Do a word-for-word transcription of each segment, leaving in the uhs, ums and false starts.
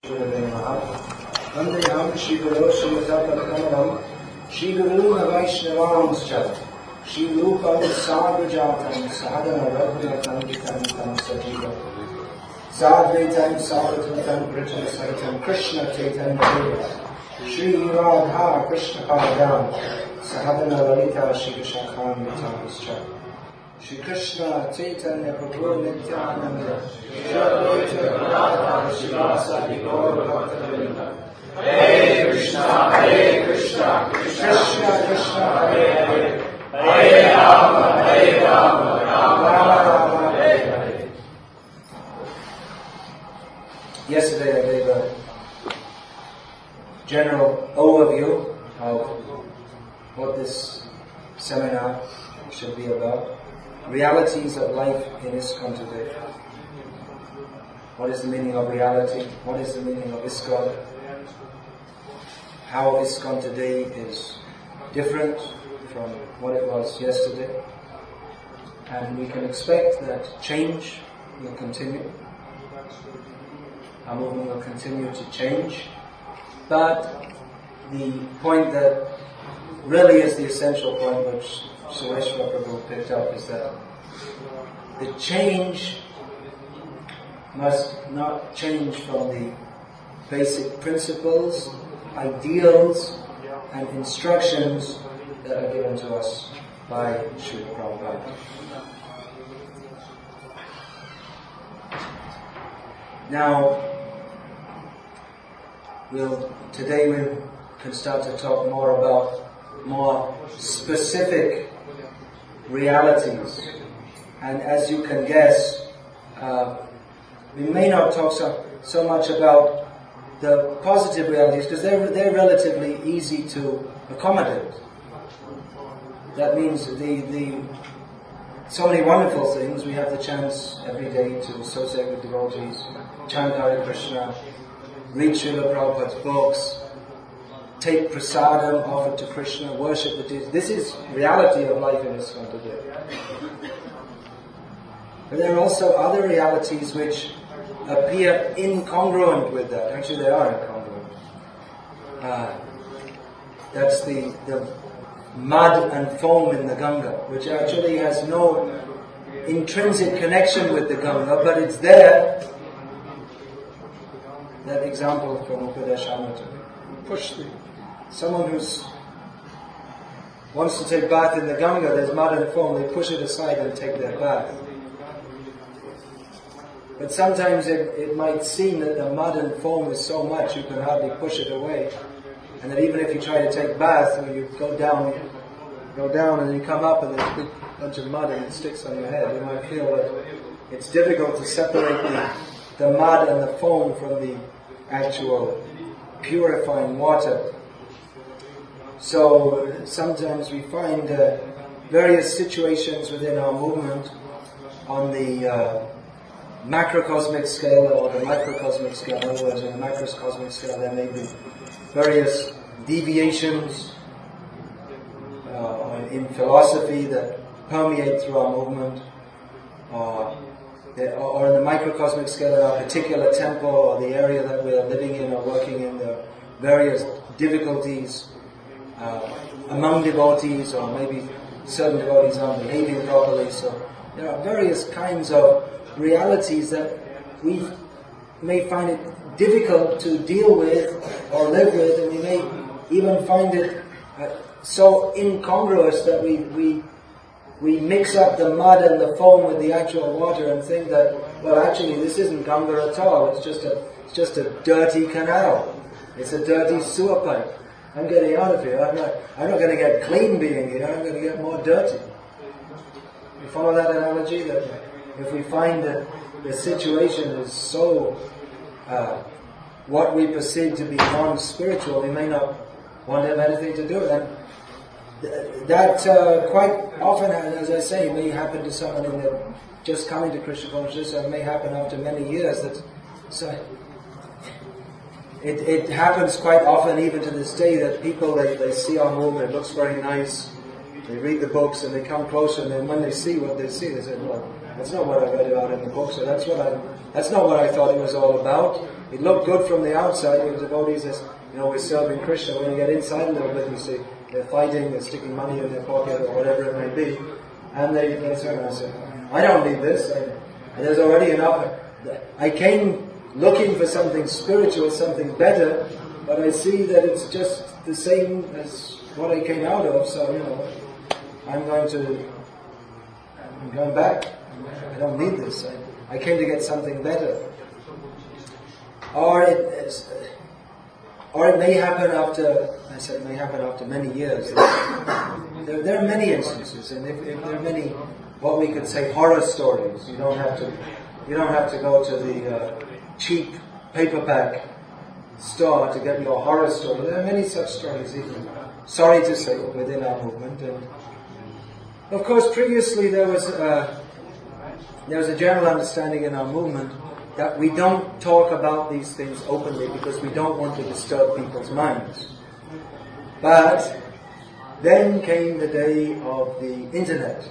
Vandeham Shri Guru Srimatapadakamalam Shri Guru Vaishnavanscha Shri Rupam Sadhujatam Sadhana Raghunatam Gitantam Sajiva Sadvaitam Sadhutam Brita Saitam Krishna Chaitanya Deva Shri Radha Krishna Padam Sahadana Lalita Shri Shakham Vitamascha Shri Krishna Chaitanya Prabhu Nityananda Shri Advaita Radha Shri Vasadi Gaur Bhaktavinda Hare Krishna Hare Krishna Krishna Krishna Hare Hare Hare Rama Hare Rama Rama Rama Hare Hare. Yesterday I gave a general overview of what this seminar should be about. Realities of life in ISKCON today. What is the meaning of reality? What is the meaning of ISKCON? How ISKCON today is different from what it was yesterday. And we can expect that change will continue. Our movement will continue to change. But the point that really is the essential point, which Sureshwar Prabhu picked up, is that the change must not change from the basic principles, ideals, and instructions that are given to us by Srila Prabhupada. Now, we'll, today we can start to talk more about more specific realities. And as you can guess, uh, we may not talk so, so much about the positive realities because they're, they're relatively easy to accommodate. That means the, the so many wonderful things. We have the chance every day to associate with devotees, chant Hare Krishna, read Srila Prabhupada's books, take prasadam offered to Krishna, worship the deities. This is reality of life in ISKCON today. But there are also other realities which appear incongruent with that. Actually, they are incongruent. Uh, that's the, the mud and foam in the Ganga, which actually has no intrinsic connection with the Ganga, but it's there. That example from Upadeshamrita. Push the someone who's wants to take bath in the Ganga, there's mud and foam, they push it aside and take their bath. But sometimes it, it might seem that the mud and foam is so much you can hardly push it away. And that even if you try to take bath, when you go down, go down and you come up and there's a big bunch of mud and it sticks on your head, you might feel that it's difficult to separate the, the mud and the foam from the actual purifying water. So sometimes we find uh, various situations within our movement on the uh, macrocosmic scale or the microcosmic scale. In other words, in the macrocosmic scale there may be various deviations uh, in philosophy that permeate through our movement. Uh, or in the microcosmic scale of our particular temple or the area that we're living in or working in, there are various difficulties uh, among devotees, or maybe certain devotees aren't behaving properly. So there are various kinds of realities that we may find it difficult to deal with or live with, and we may even find it uh, so incongruous that we, we we mix up the mud and the foam with the actual water and think that, well, actually this isn't Ganga at all, it's just a it's just a dirty canal. It's a dirty sewer pipe. I'm getting out of here. I'm not I'm not going to get clean being here, I'm going to get more dirty. You follow that analogy? That if we find that the situation is so uh, what we perceive to be non-spiritual, we may not want to have anything to do with it. That uh, quite often, as I say, may happen to someone in the, just coming to Krishna consciousness, and may happen after many years. That so it, it happens quite often, even to this day, that people they, they see our movement, it looks very nice. They read the books and they come closer, and then when they see what they see, they say, "Well, that's not what I read about in the book. So that's what I that's not what I thought it was all about." it looked good from the outside. The devotees, as you know, we're serving Krishna. When you get inside a little bit, you see they're fighting, they're sticking money in their pocket or whatever it may be, and they, they turn and say, I don't need this. I, there's already enough. I came looking for something spiritual, something better, but I see that it's just the same as what I came out of, so, you know, I'm going to, I'm going back. I don't need this. I, I came to get something better. Or it, or it may happen after, I said it may happen after many years. There, there are many instances, and if, if there are many, what we could say, horror stories. You don't have to, you don't have to go to the uh, cheap paperback store to get your horror story. There are many such stories, even, sorry to say, within our movement. And of course, previously there was uh, there was a general understanding in our movement that we don't talk about these things openly because we don't want to disturb people's minds. But then came the day of the internet.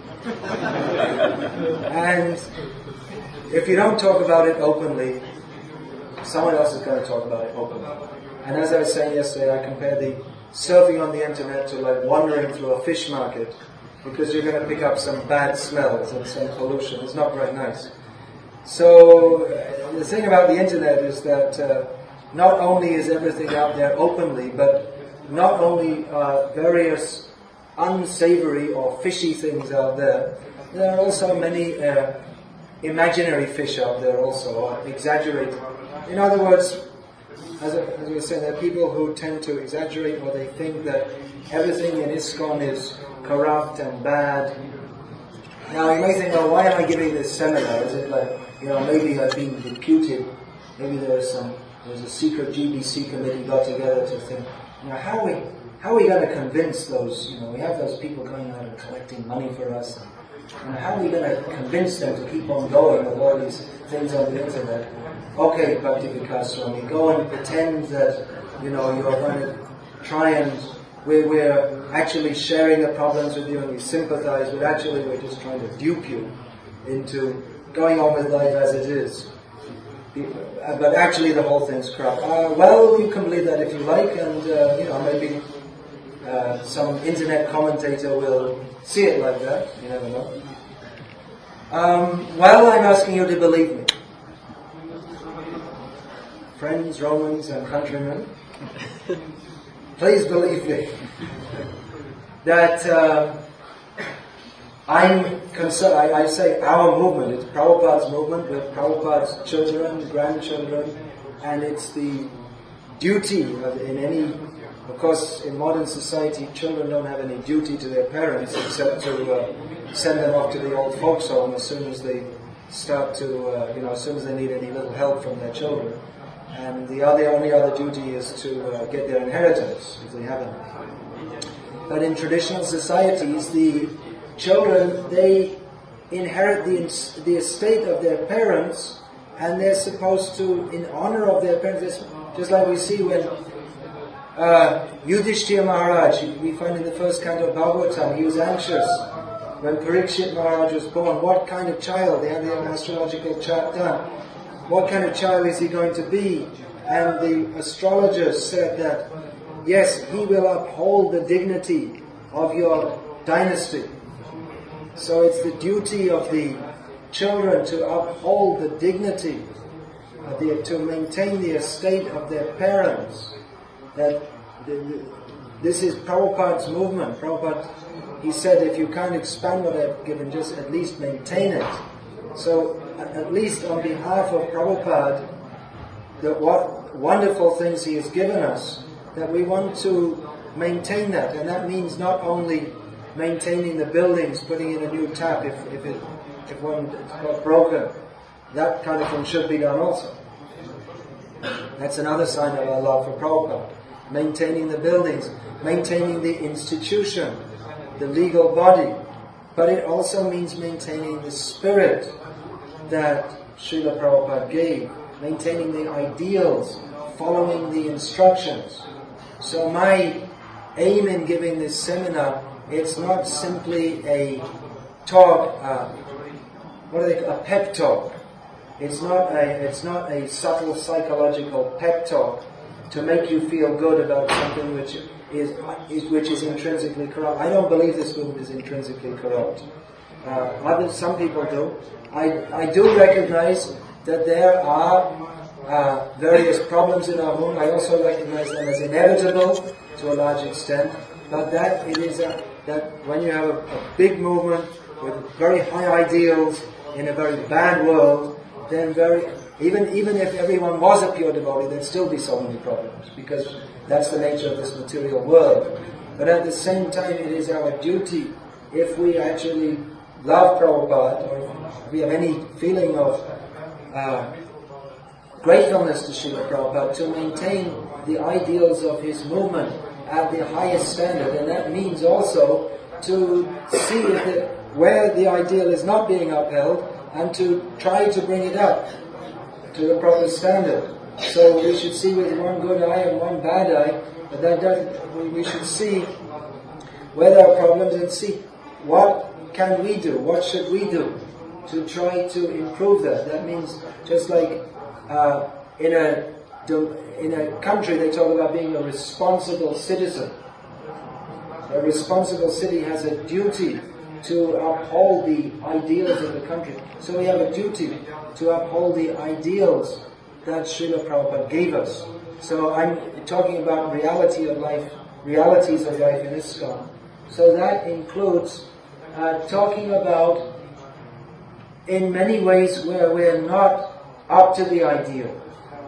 And if you don't talk about it openly, someone else is going to talk about it openly. And as I was saying yesterday, I compared the surfing on the internet to like wandering through a fish market, because you're going to pick up some bad smells and some pollution. It's not very nice. So uh, the thing about the internet is that uh, not only is everything out there openly, but not only are various unsavory or fishy things out there, there are also many uh, imaginary fish out there also, or exaggerated. In other words, as, I, as we were saying, there are people who tend to exaggerate, or they think that everything in ISKCON is corrupt and bad. Now you may think, oh, why am I giving this seminar? Is it like, you know, maybe I've been deputed, maybe there's some, there's a secret G B C committee got together to think, you know, how are we, how are we going to convince those, you know, we have those people going out and collecting money for us, and, and how are we going to convince them to keep on going with all these things on the internet? Okay, Bhakti Vikas Swami, go and pretend that, you know, you're going to try and We're, we're actually sharing the problems with you and we sympathize, but actually we're just trying to dupe you into going on with life as it is. But actually the whole thing's crap. Uh, well, you can believe that if you like, and uh, you know, maybe uh, some internet commentator will see it like that. You never know. Um, well, I'm asking you to believe me. Friends, Romans and countrymen, please believe me that uh, I'm concerned. I, I say our movement, it's Prabhupada's movement with Prabhupada's children, grandchildren, and it's the duty of, in any, of course, in modern society, children don't have any duty to their parents except to uh, send them off to the old folks home as soon as they start to, uh, you know, as soon as they need any little help from their children. And the other, only other duty is to uh, get their inheritance, if they haven't. But in traditional societies, the children, they inherit the, the estate of their parents, and they're supposed to, in honor of their parents, just like we see when uh, Yudhishthira Maharaj, we find in the first canto of Bhagavatam, he was anxious when Parikshit Maharaj was born. What kind of child? They had the astrological chart done. What kind of child is he going to be? And the astrologers said that, yes, he will uphold the dignity of your dynasty. So it's the duty of the children to uphold the dignity, of the, to maintain the estate of their parents. That the, the, this is Prabhupada's movement. Prabhupada, he said, if you can't expand what I've given, just at least maintain it. So, at least on behalf of Prabhupada, the what wonderful things he has given us, that we want to maintain that. And that means not only maintaining the buildings, putting in a new tap if, if, it, if one got broken. That kind of thing should be done also. That's another sign of our love for Prabhupada. Maintaining the buildings, maintaining the institution, the legal body. But it also means maintaining the spirit that Srila Prabhupada gave, maintaining the ideals, following the instructions. So my aim in giving this seminar, it's not simply a talk, uh, what do they call, a pep talk. It's not a, it's not a subtle psychological pep talk to make you feel good about something which is, is which is intrinsically corrupt. I don't believe this movement is intrinsically corrupt. Uh, others, some people do. I, I do recognize that there are uh, various problems in our movement. I also recognize them as inevitable to a large extent. But that it is a, that when you have a, a big movement with very high ideals in a very bad world, then very even even if everyone was a pure devotee, there'd still be so many problems, because that's the nature of this material world. But at the same time, it is our duty, if we actually love Prabhupada, or if we have any feeling of uh, gratefulness to Srila Prabhupada, to maintain the ideals of his movement at the highest standard. And that means also to see if the, where the ideal is not being upheld, and to try to bring it up to the proper standard. So we should see with one good eye and one bad eye, but that doesn't, we should see where there are problems and see what can we do, what should we do to try to improve that. That means just like uh, in a in a country they talk about being a responsible citizen. A responsible city has a duty to uphold the ideals of the country. So we have a duty to uphold the ideals that Srila Prabhupada gave us. So I'm talking about reality of life, realities of life in ISKCON. So that includes uh, talking about in many ways where we're not up to the ideal,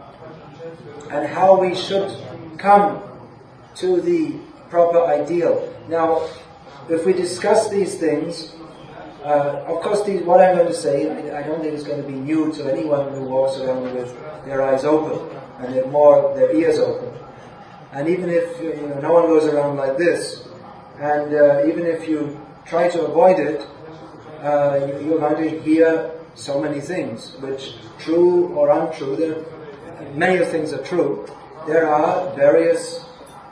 and how we should come to the proper ideal. Now, if we discuss these things, uh, of course, these, what I'm going to say, I, I don't think it's going to be new to anyone who walks around with their eyes open and their more their ears open. And even if you know, no one goes around like this, and uh, even if you try to avoid it, uh, you, you're going to hear so many things, which, true or untrue, there, many of things are true. There are various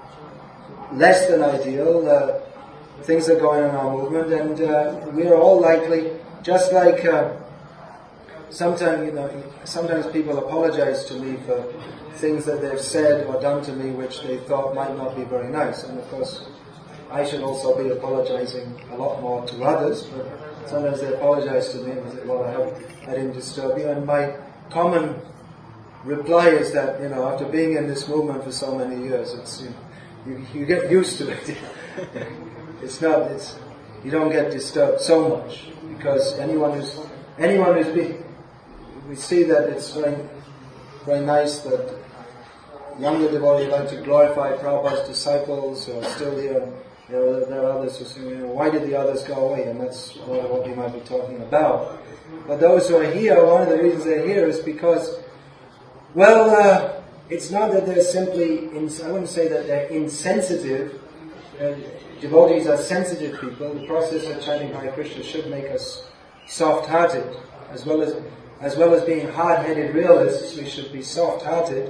less than ideal uh, things that are going on in our movement, and uh, we are all likely, just like uh, sometimes, you know, sometimes people apologize to me for things that they've said or done to me which they thought might not be very nice, and of course I should also be apologizing a lot more to others, but sometimes they apologize to me and say, well, I hope I didn't disturb you. And my common reply is that, you know, after being in this movement for so many years, it's, you know, you, you get used to it. It's not, it's, you don't get disturbed so much, because anyone who's, anyone who's been, we see that it's very, very nice that younger devotees like to glorify Prabhupada's disciples who are still here. There are, there are others who say, you know, why did the others go away? And that's what we might be talking about. But those who are here, one of the reasons they're here is because, well, uh, it's not that they're simply, ins- I wouldn't say that they're insensitive. Uh, devotees are sensitive people. The process of chanting Hare Krishna should make us soft-hearted. As well as, as well as being hard-headed realists, we should be soft-hearted.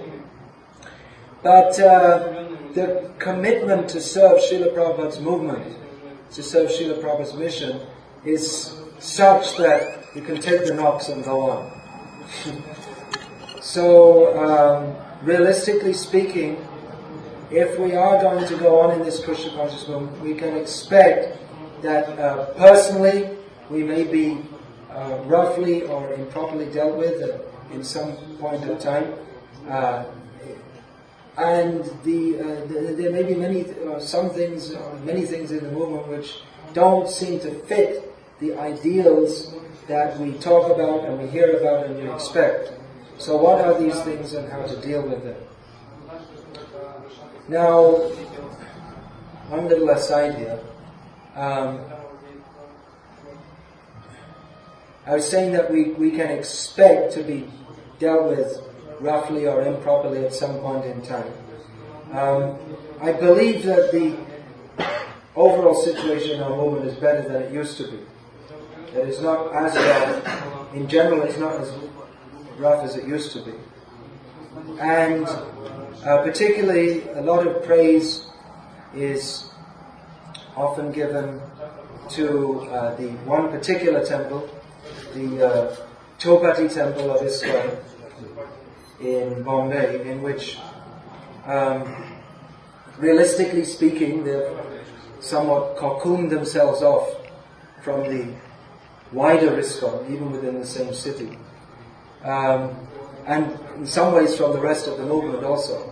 But uh, the commitment to serve Srila Prabhupada's movement, to serve Srila Prabhupada's mission, is such that you can take the knocks and go on. So, um, realistically speaking, if we are going to go on in this Krishna conscious movement, we can expect that uh, personally we may be uh, roughly or improperly dealt with uh, in some point of time. Uh, And the, uh, the, there may be many, uh, some things, uh, many things in the movement which don't seem to fit the ideals that we talk about and we hear about and we expect. So what are these things and how to deal with them? Now, one little aside here. Um, I was saying that we, we can expect to be dealt with roughly or improperly at some point in time. Um, I believe that the overall situation in our movement is better than it used to be. That it's not as bad. In general, it's not as rough as it used to be. And uh, particularly, a lot of praise is often given to uh, the one particular temple, the uh, Chowpatty temple of ISKCON in Bombay, in which, um, realistically speaking, they've somewhat cocooned themselves off from the wider ISKCON, even within the same city. Um, and in some ways from the rest of the movement also.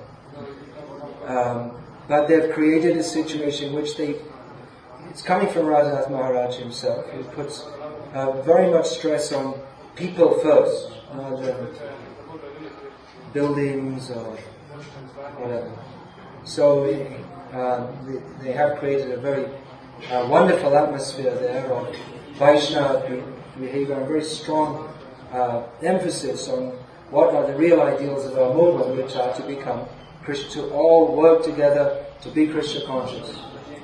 Um, but they've created a situation in which they, it's coming from Radhanath Maharaj himself, who puts uh, very much stress on people first, rather than buildings or whatever. So uh, they, they have created a very uh, wonderful atmosphere there of Vaishnava behavior, and very strong uh, emphasis on what are the real ideals of our movement, which are to become Krishna, to all work together to be Krishna conscious.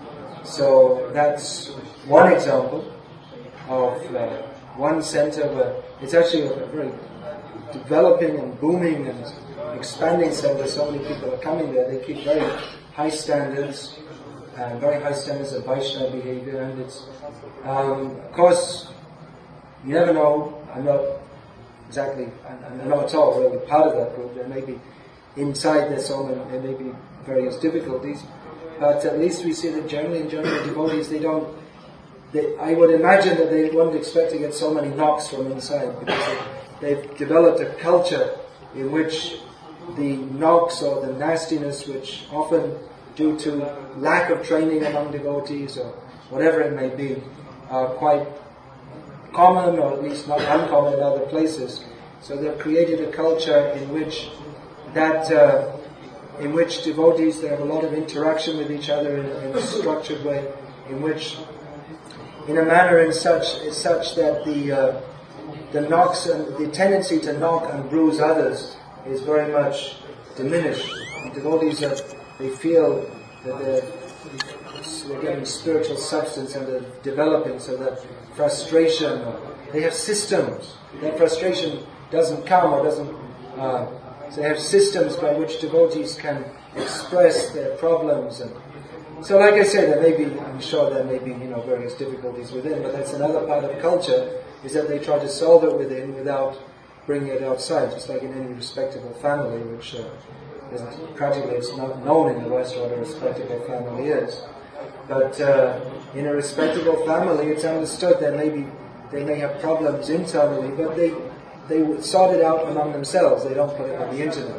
So that's one example of uh, one center where it's actually a very developing and booming and expanding center. So many people are coming there. They keep very high standards, and very high standards of Vaishnava behavior. And it's, um, of course, you never know. I'm not exactly, I'm not at all really part of that group. There may be, inside there's so many, there may be various difficulties. But at least we see that generally, in general, devotees, they don't, they, I would imagine that they wouldn't expect to get so many knocks from inside, because they, they've developed a culture in which the knocks or the nastiness, which often due to lack of training among devotees or whatever it may be, are quite common, or at least not uncommon in other places. So they've created a culture in which that, uh, in which devotees, they have a lot of interaction with each other in, in a structured way, in which, in a manner in such is such that the uh, the knocks and the tendency to knock and bruise others is very much diminished. And devotees are, they feel that they're, they're getting spiritual substance and they're developing, so that frustration, they have systems. That frustration doesn't come or doesn't. Uh, so they have systems by which devotees can express their problems. And so, like I said, there may be, I'm sure there may be, you know, various difficulties within, but that's another part of culture, is that they try to solve it within without bringing it outside, just like in any respectable family, which uh, isn't, practically it's not known in the West what a respectable family is. But uh, in a respectable family, it's understood that maybe they may have problems internally, but they they would sort it out among themselves. They don't put it on the internet.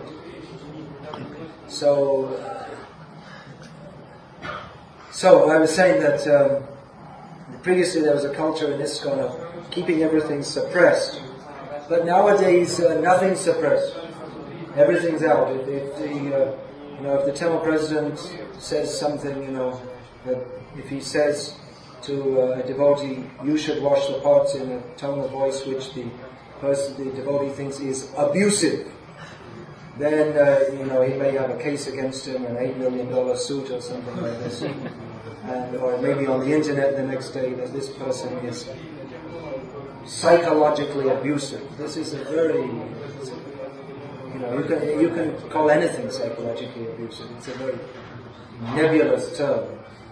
So, so I was saying that um, previously there was a culture in ISKCON of keeping everything suppressed, but nowadays uh, nothing's suppressed. Everything's out. If, if the uh, you know if the temple president says something, you know, that if he says to uh, a devotee, "You should wash the pots," in a tone of voice which the person, the devotee, thinks is abusive, then uh, you know he may have a case against him, an eight million dollar suit or something like this, and or maybe on the internet the next day that this person is psychologically abusive. This is a very, you know, you can you can call anything psychologically abusive. It's a very nebulous term.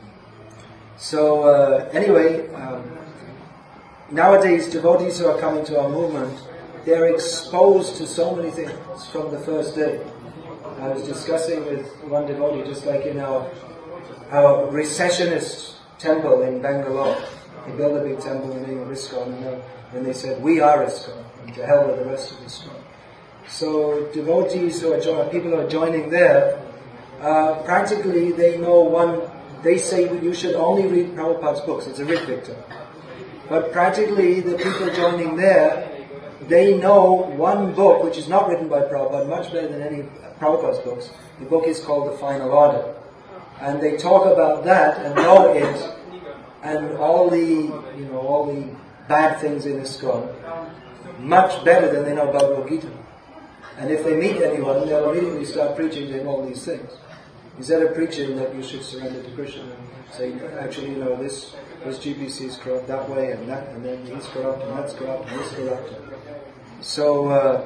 So uh, anyway, um, nowadays devotees who are coming to our movement, they're exposed to so many things from the first day. I was discussing with one devotee, just like in our our recessionist temple in Bangalore. They built a big temple in the name of ISKCON, and then, then they said, "We are ISKCON, and to hell with the rest of ISKCON." So devotees who are joining, people who are joining there, uh, practically they know one. They say that you should only read Prabhupada's books. It's a Rit Victor. But practically the people joining there, they know one book which is not written by Prabhupada, much better than any Prabhupada's books. The book is called The Final Order. And they talk about that and know it, and all the, you know, all the bad things in ISKCON, much better than they know about Bhagavad Gita. And if they meet anyone, they'll immediately start preaching to him all these things. Instead of preaching that you should surrender to Krishna and say, actually, you know, this this G P C is corrupt that way, and that, and then he's corrupt, and that's corrupt, and he's corrupt. So, uh,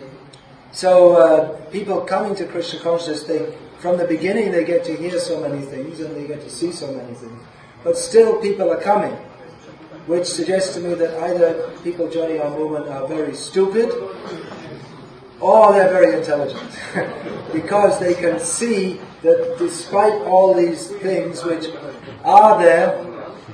so uh, people coming to Krishna consciousness, they from the beginning they get to hear so many things and they get to see so many things, but still people are coming. which suggests to me that either people joining our movement are very stupid or they're very intelligent. Because they can see that despite all these things which are there,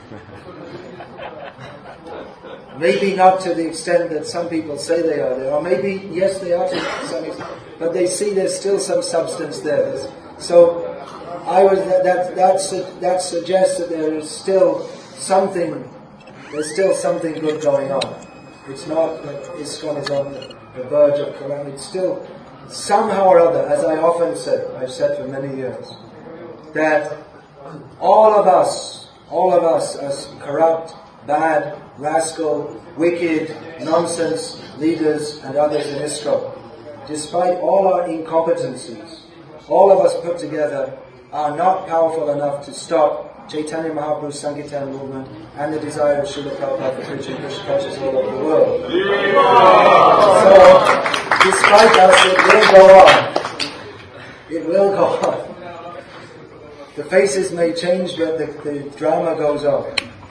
maybe not to the extent that some people say they are there, or maybe, yes, they are to some extent, but they see there's still some substance there. There's, so, I was that that that, that suggests that there is still something, there's still something good going on. It's not that ISKCON is on the, the verge of calamity. It's still somehow or other, as I often said, I've said for many years, that all of us, all of us as corrupt, bad, rascal, wicked, nonsense leaders and others in ISKCON, despite all our incompetencies, all of us put together are not powerful enough to stop Chaitanya Mahaprabhu's Sankirtan movement and the desire of Srila Prabhupada for preaching Krishna consciousness all over the world. So, despite us, it will go on. It will go on. The faces may change, but the, the drama goes on.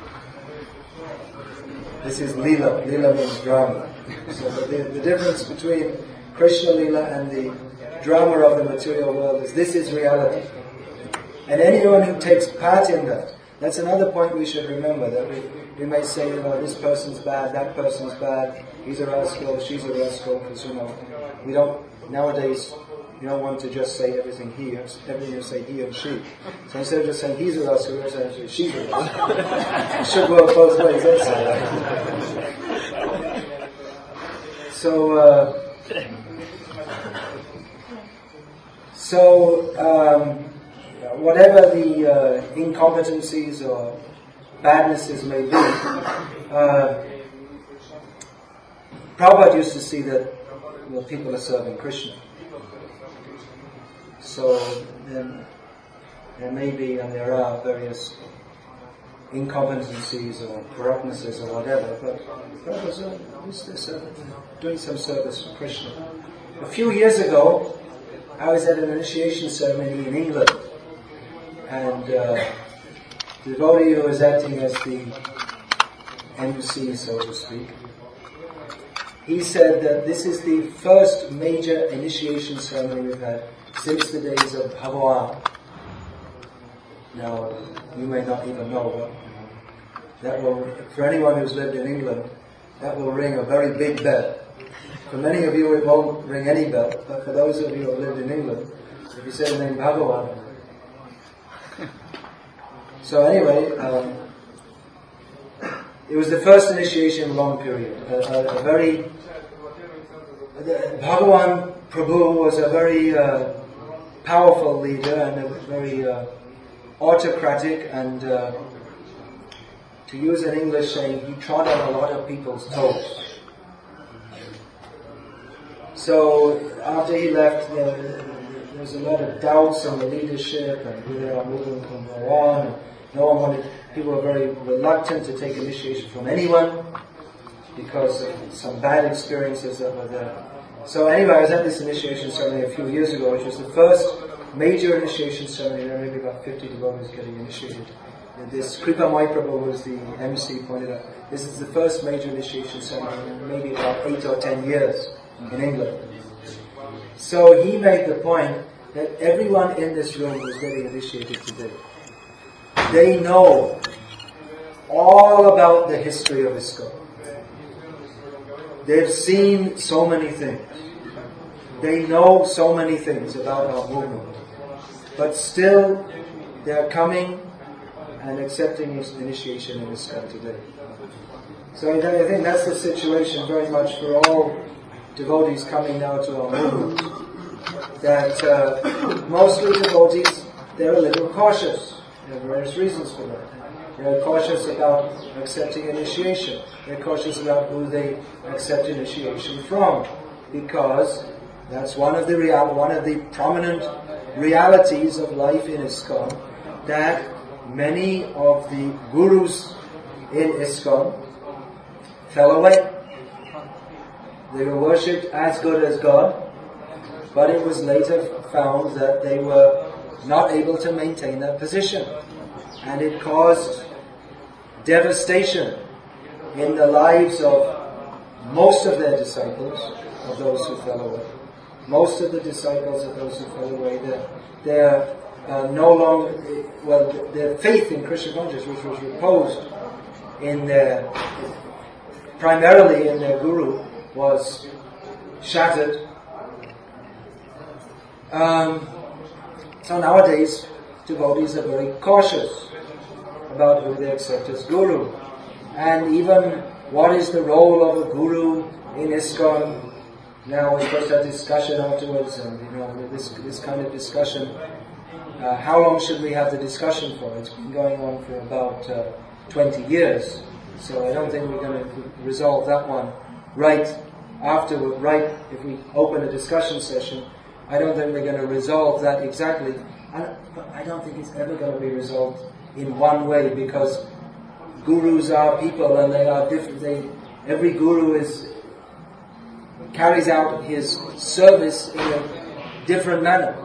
This is Leela. Leela means drama. So the, the difference between Krishna Leela and the drama of the material world is this is reality. And anyone who takes part in that, that's another point we should remember, that we, we may say, you know, this person's bad, that person's bad, he's a rascal, she's a rascal, because, you know, we don't, nowadays, you don't want to just say everything he, everything you say he and she. So instead of just saying he's a rascal, you're saying she's a rascal. It should work both ways, that's it. So, uh, so, um, whatever the uh, incompetencies or badnesses may be, uh, Prabhupada used to see that, well, people are serving Krishna. So then there may be, and there are, various incompetencies or corruptnesses or whatever, but Prabhupada is uh, doing some service for Krishna. A few years ago, I was at an initiation ceremony in England, and uh, the devotee who was acting as the M C, so to speak, he said that this is the first major initiation ceremony we've had since the days of Bhagavan. Now, you may not even know, but that will, for anyone who's lived in England, that will ring a very big bell. For many of you it won't ring any bell, but for those of you who have lived in England, if you say the name Bhagavan. So anyway, um, it was the first initiation in a long period. A, a, a very, the, Bhagavan Prabhu was a very uh, powerful leader and a very uh, autocratic, and uh, to use an English saying, he trod on a lot of people's toes. So after he left, there, there was a lot of doubts on the leadership and whether our movement can go on. And no one wanted, people were very reluctant to take initiation from anyone because of some bad experiences that were there. So anyway, I was at this initiation ceremony a few years ago, which was the first major initiation ceremony. There were maybe about fifty devotees getting initiated. And this Kripa Mahaprabhu was the M C, pointed out, this is the first major initiation ceremony in maybe about eight or ten years in England. So he made the point that everyone in this room was getting initiated today. They know all about the history of ISKCON. They've seen so many things. They know so many things about our movement. But still, they're coming and accepting his initiation in ISKCON today. So I think that's the situation very much for all devotees coming now to our movement. That uh, mostly devotees, they're a little cautious. There are various reasons for that. They're cautious about accepting initiation. They're cautious about who they accept initiation from, because that's one of the real, one of the prominent realities of life in ISKCON, that many of the gurus in ISKCON fell away. They were worshipped as good as God, but it was later found that they were not able to maintain that position. And it caused devastation in the lives of most of their disciples, of those who fell away. Most of the disciples of those who fell away, they're, they're uh, no longer, well, their faith in Krishna consciousness, which was reposed in their, primarily in their guru, was shattered. Um, so nowadays, devotees are very cautious about who they accept as guru. And even what is the role of a guru in ISKCON? Now we're supposed to have discussion afterwards, and you know, this this kind of discussion. Uh, how long should we have the discussion for? It's been going on for about uh, twenty years, so I don't think we're going to resolve that one right afterward. Right, if we open a discussion session, I don't think we're going to resolve that exactly. And but I don't think it's ever going to be resolved in one way, because gurus are people and they are different. They, every guru is carries out his service in a different manner,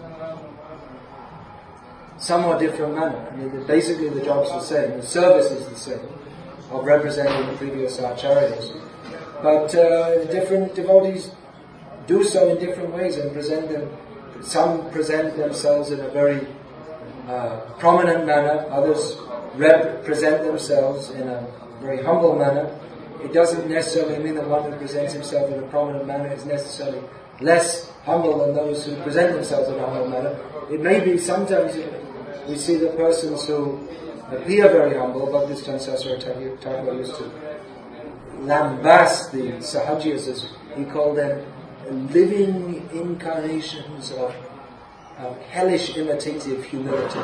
somewhat different manner. I mean, basically the job's the same, the service is the same, of representing the previous acharyas. But uh, different devotees do so in different ways and present them. Some present themselves in a very uh, prominent manner, others represent themselves in a very humble manner. It doesn't necessarily mean that one who presents himself in a prominent manner is necessarily less humble than those who present themselves in a humble manner. It may be sometimes we see the persons who appear very humble. Bhakti Sasra Thakur used to lambast the Sahajiyas, as he called them, living incarnations of, of hellish imitative humility.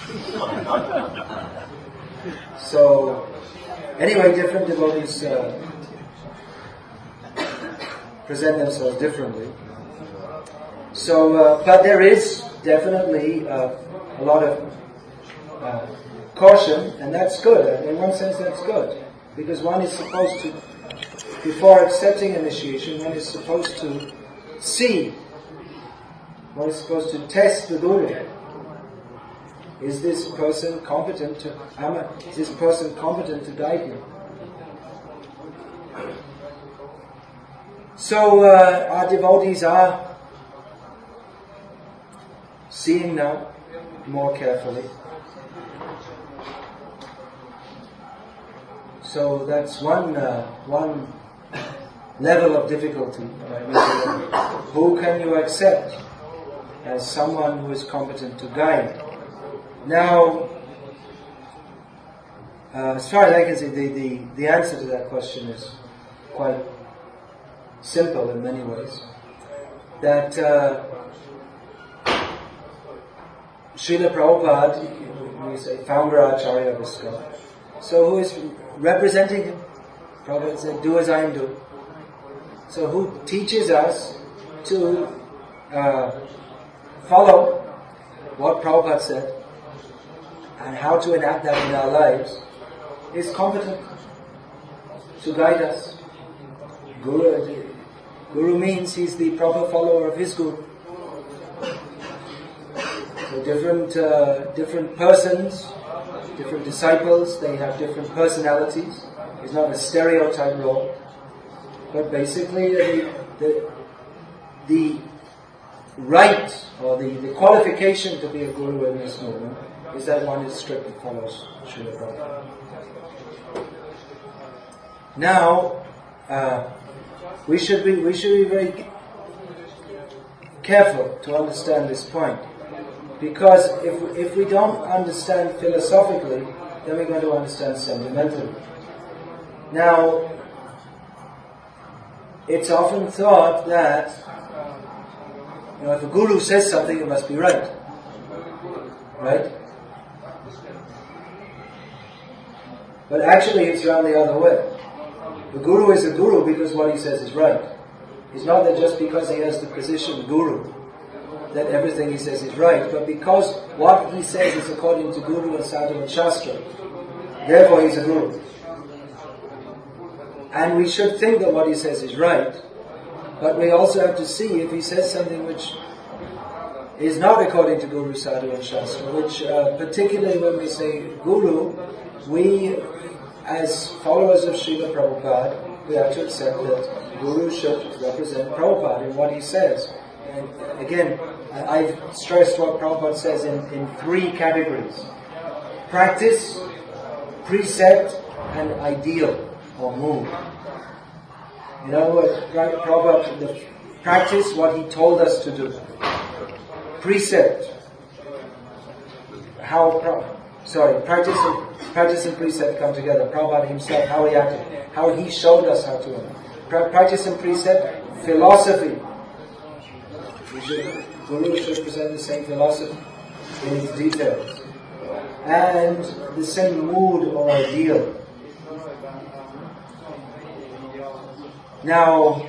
So, anyway, different devotees uh, present themselves differently. So, uh, but there is definitely uh, a lot of uh, caution, and that's good. In one sense, that's good, because one is supposed to, before accepting initiation, one is supposed to see, one is supposed to test the guru. Is this person competent to, is this person competent to guide me? So uh, our devotees are seeing now more carefully. So that's one uh, one level of difficulty. Who can you accept as someone who is competent to guide? Now, uh, as far as I can see, the, the, the answer to that question is quite simple in many ways. That uh, Srila Prabhupada, we say founder Acharya of ISKCON, so who is representing him? Prabhupada said, do as I am doing. So who teaches us to uh, follow what Prabhupada said and how to enact that in our lives, is competent to guide us. Guru, Guru means he's the proper follower of his Guru. So different, uh, different persons, different disciples, they have different personalities. It's not a stereotype role. But basically, the, the, the right or the, the qualification to be a guru in this movement is that one is strictly follows Srila Prabhupada. Now, uh, we should be we should be very careful to understand this point, because if if we don't understand philosophically, then we're going to understand sentimentally. Now, it's often thought that, you know, if a guru says something, it must be right. Right? But actually it's around the other way. The guru is a guru because what he says is right. It's not that just because he has the position guru that everything he says is right, but because what he says is according to Guru and Sadhu and Shastra, therefore he's a guru. And we should think that what he says is right, but we also have to see if he says something which is not according to Guru, Sadhu and Shastra, which uh, particularly when we say Guru, we as followers of Srila Prabhupada, we have to accept that Guru should represent Prabhupada in what he says. And again, I've stressed what Prabhupada says in, in three categories: practice, precept, and ideal or mood. In other words, Prabhupada, the practice what he told us to do. Precept, how, sorry, practice and, practice and precept come together. Prabhupada himself, how he acted, how he showed us how to act. Pra- practice and precept, philosophy. We should, Guru should present the same philosophy in its details. And the same mood or ideal. Now,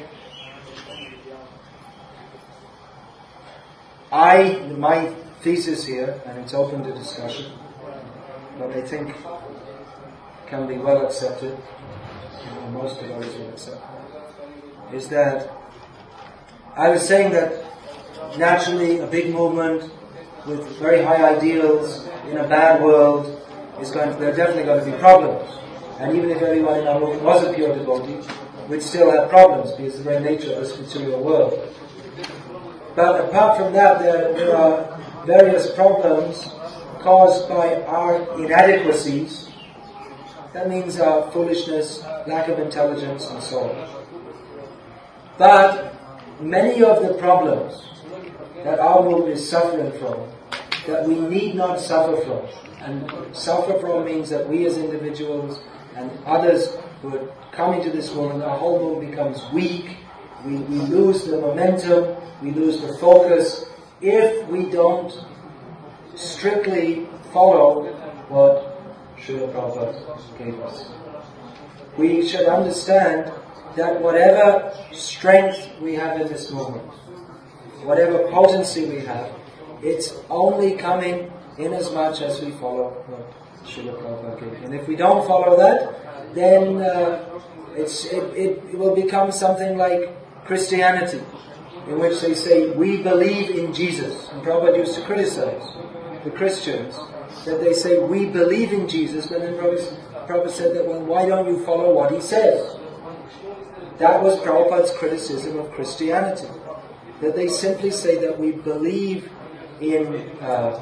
I, my thesis here, and it's open to discussion, but I think can be well accepted, and most of those will accept, is that I was saying that naturally a big movement with very high ideals in a bad world is going to, there are definitely going to be problems. And even if everyone in our movement was a pure devotee, we'd still have problems because of the very nature of this material world. But apart from that, there, there are various problems caused by our inadequacies. That means our foolishness, lack of intelligence, and so on. But many of the problems that our movement is suffering from, that we need not suffer from. And suffer from means that we as individuals and others who are coming to this movement, our whole movement becomes weak, we, we lose the momentum, we lose the focus, if we don't strictly follow what Srila Prabhupada gave us. We should understand that whatever strength we have in this movement, whatever potency we have, it's only coming in as much as we follow what Srila Prabhupada gave. And if we don't follow that, then uh, it's, it, it will become something like Christianity, in which they say, we believe in Jesus. And Prabhupada used to criticize the Christians, that they say, we believe in Jesus, but then Prabhupada, Prabhupada said that, well, why don't you follow what he says? That was Prabhupada's criticism of Christianity. That they simply say that we believe in uh,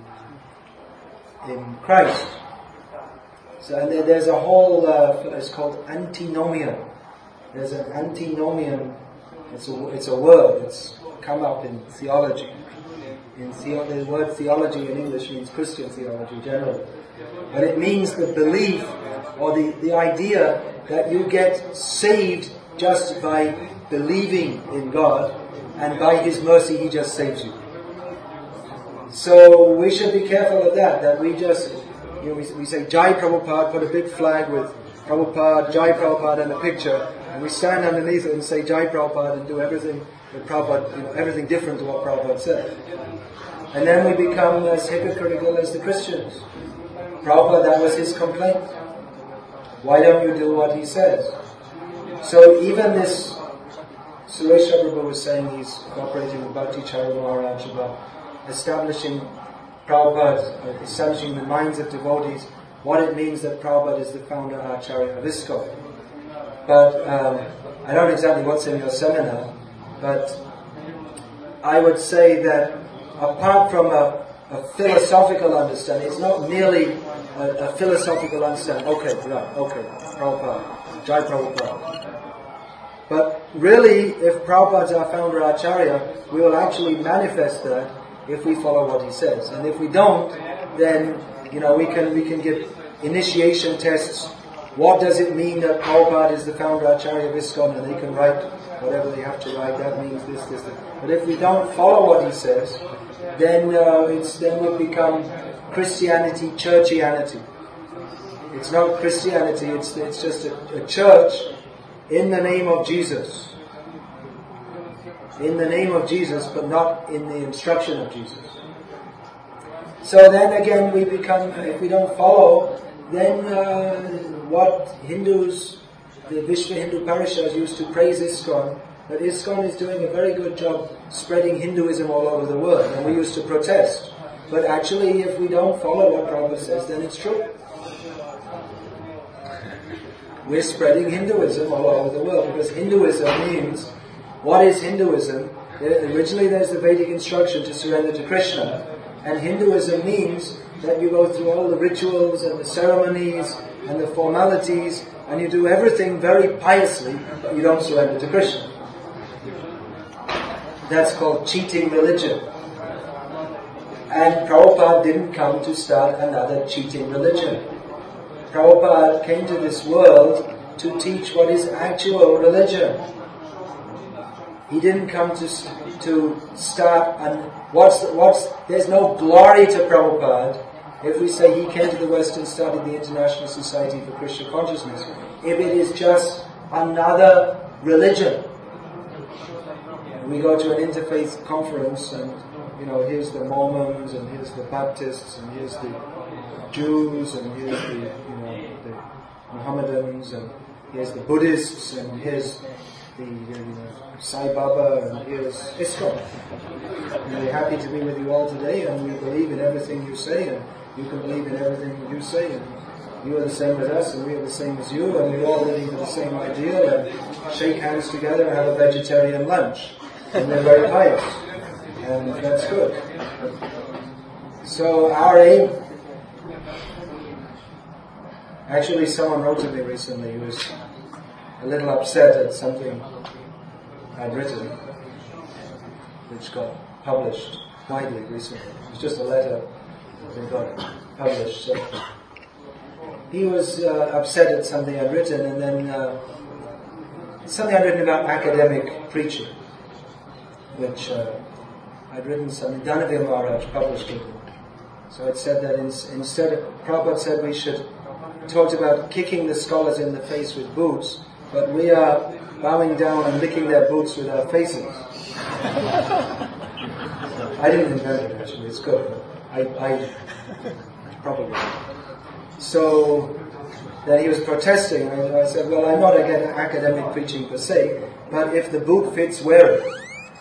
in Christ. So and there's a whole, uh, it's called antinomian. There's an antinomian, it's a, it's a word, it's come up in theology. In theo- the word theology in English means Christian theology generally. But it means the belief or the, the idea that you get saved just by believing in God, and by His mercy He just saves you. So we should be careful of that, that we just, you know, we, we say Jai Prabhupada, put a big flag with Prabhupada, Jai Prabhupada in the picture, and we stand underneath it and say Jai Prabhupada and do everything that Prabhupada, you know, everything different to what Prabhupada said. And then we become as hypocritical as the Christians. Prabhupada, that was his complaint. Why don't you do what he says? So even this, Suresh Prabhu was saying he's cooperating with Bhakti Chara Maharaj about establishing Prabhupada, establishing the minds of devotees, what it means that Prabhupada is the founder Acharya of ISKCON. But um, I don't know exactly what's in your seminar, but I would say that apart from a, a philosophical understanding, it's not merely a, a philosophical understanding. Okay, right, okay, Prabhupada, Jai Prabhupada. But really, if Prabhupada is our founder Acharya, we will actually manifest that if we follow what he says. And if we don't, then, you know, we can we can give initiation tests. What does it mean that Prabhupada is the founder Acharya of ISKCON, and they can write whatever they have to write, that means this, this, this. But if we don't follow what he says, then uh, it's then we become Christianity, churchianity. It's not Christianity, it's it's just a, a church in the name of Jesus. In the name of Jesus, but not in the instruction of Jesus. So then again we become, if we don't follow, then uh, what Hindus, the Vishva Hindu Parishas used to praise ISKCON, that ISKCON is doing a very good job spreading Hinduism all over the world, and we used to protest. But actually, if we don't follow what Prabhupada says, then it's true. we're spreading Hinduism all over the world, because Hinduism means, what is Hinduism? Originally there's the Vedic instruction to surrender to Krishna, and Hinduism means that you go through all the rituals and the ceremonies and the formalities, and you do everything very piously, but you don't surrender to Krishna. That's called cheating religion. And Prabhupada didn't come to start another cheating religion. Prabhupada came to this world to teach what is actual religion. He didn't come to to start, and what's, what's, there's no glory to Prabhupada if we say he came to the West and started the International Society for Krishna Consciousness, if it is just another religion. We go to an interfaith conference and, you know, here's the Mormons and here's the Baptists and here's the Jews and here's the, you know, the Mohammedans and here's the Buddhists and here's the, you know, Sai Baba and here's ISKCON. And we're happy to be with you all today, and we believe in everything you say, and you can believe in everything you say, and you are the same as us and we are the same as you, and we're all living for the same ideal, and shake hands together and have a vegetarian lunch. And they're very pious. And that's good. So our aim, actually someone wrote to me recently who was a little upset at something I'd written, which got published widely recently. It was just a letter that got published. So he was uh, upset at something I'd written, and then uh, something I'd written about academic preaching, which uh, I'd written something, Dhanavir Maharaj published it. So it said that in, instead of, Prabhupada said we should, talked about kicking the scholars in the face with boots, but we are bowing down and licking their boots with our faces. I didn't invent it actually, it's good. I, I probably. So then he was protesting, and I said, well, I'm not against academic preaching per se, but if the boot fits, wear it.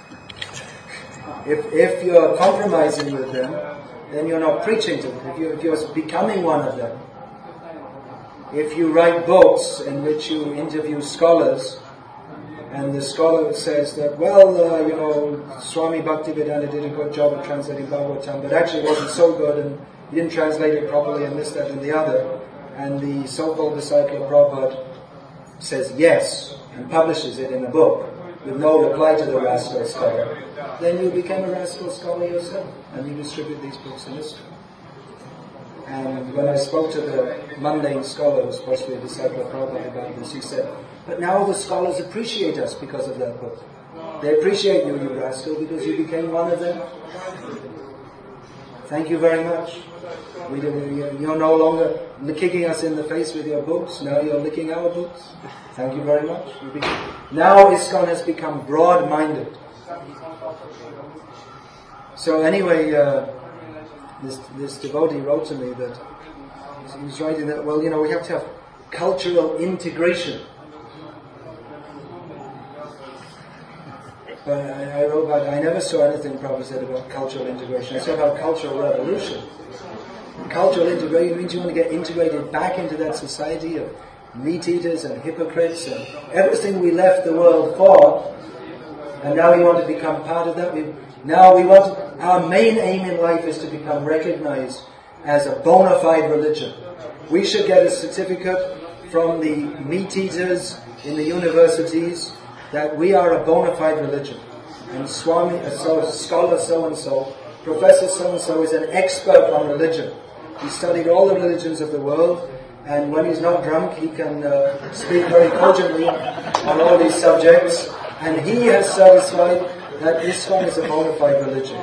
If, if you're compromising with them, then you're not preaching to them. If you're, if you're becoming one of them, if you write books in which you interview scholars, and the scholar says that, well, uh, you know, Swami Bhaktivedanta did a good job of translating Bhagavatam, but actually it wasn't so good, and he didn't translate it properly, and this, that, and the other, and the so-called disciple of Prabhupada says yes, and publishes it in a book, with no reply to the rascal scholar, then you become a rascal scholar yourself, and you distribute these books in history. And when I spoke to the mundane scholar, who was supposed to be a disciple of Prabhupada about this, he said, but now the scholars appreciate us because of that book. They appreciate you, you rascal, because you became one of them. Thank you very much. We, you're no longer kicking us in the face with your books, now you're licking our books. Thank you very much. You be, now ISKCON has become broad-minded. So anyway, uh, this, this devotee wrote to me that he was writing that, well, you know, we have to have cultural integration. But I, I wrote about, I never saw anything Prabhupada said about cultural integration. I said about cultural revolution. Cultural integration means you want to get integrated back into that society of meat eaters and hypocrites and everything we left the world for, and now we want to become part of that. We, now we want, our main aim in life is to become recognized as a bona fide religion. We should get a certificate from the meat eaters in the universities that we are a bona fide religion. And Swami, so, scholar so-and-so, Professor so-and-so is an expert on religion. He studied all the religions of the world, and when he's not drunk, he can uh, speak very cogently on all these subjects, and he has satisfied that ISKCON is a bona fide religion.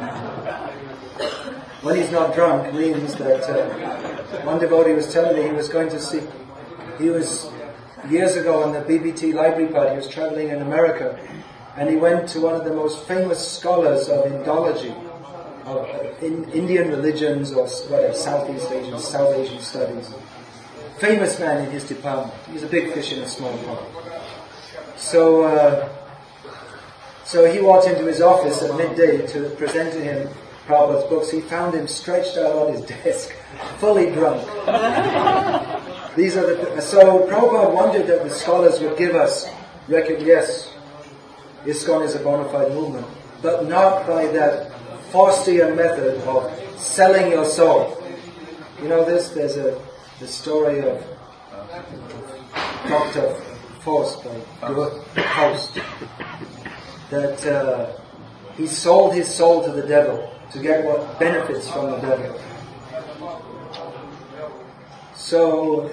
When he's not drunk means that uh, one devotee was telling me he was going to see, he was years ago on the B B T library party, he was traveling in America, and he went to one of the most famous scholars of Indology, of uh, in Indian religions or whatever, Southeast Asian, South Asian studies. Famous man in his department. He's a big fish in a small pond. So, uh, so he walked into his office at midday to present to him Prabhupada's books. He found him stretched out on his desk, fully drunk. These are the, so Prabhupada wanted that the scholars would give us, reckon, yes, ISKCON is a bona fide movement, but not by that Faustian method of selling your soul. You know this? There's a the story of Doctor Faust by Faust, that uh, he sold his soul to the devil to get what benefits from the devil. So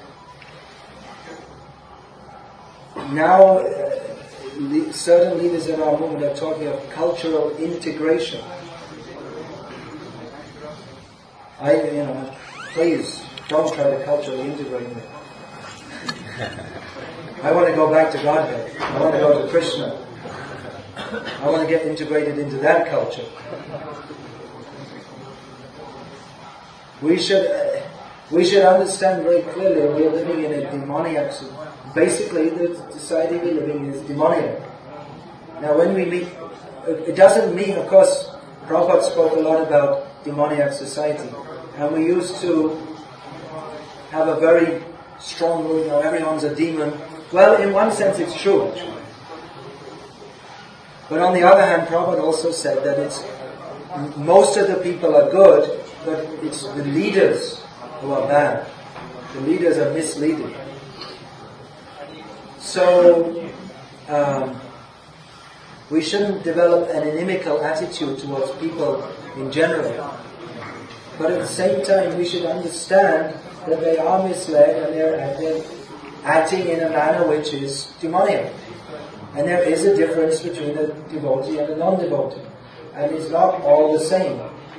now uh, le- certain leaders in our movement are talking of cultural integration. I, you know, please don't try to culturally integrate me. I want to go back to Godhead. I want to go to Krishna. I want to get integrated into that culture. We should, uh, we should understand very clearly we are living in a demoniac. Basically, the society we are living in is demoniac. Now, when we meet, it doesn't mean, of course, Prabhupada spoke a lot about demoniac society, and we used to have a very strong rule, you know, everyone's a demon. Well, in one sense it's true, actually. But on the other hand, Prabhupada also said that it's most of the people are good, but it's the leaders who are bad. The leaders are misleading. So, um, we shouldn't develop an inimical attitude towards people in general. But at the same time, we should understand that they are misled and they're, they're acting in a manner which is demoniac. And there is a difference between a devotee and a non-devotee. And it's not all the same.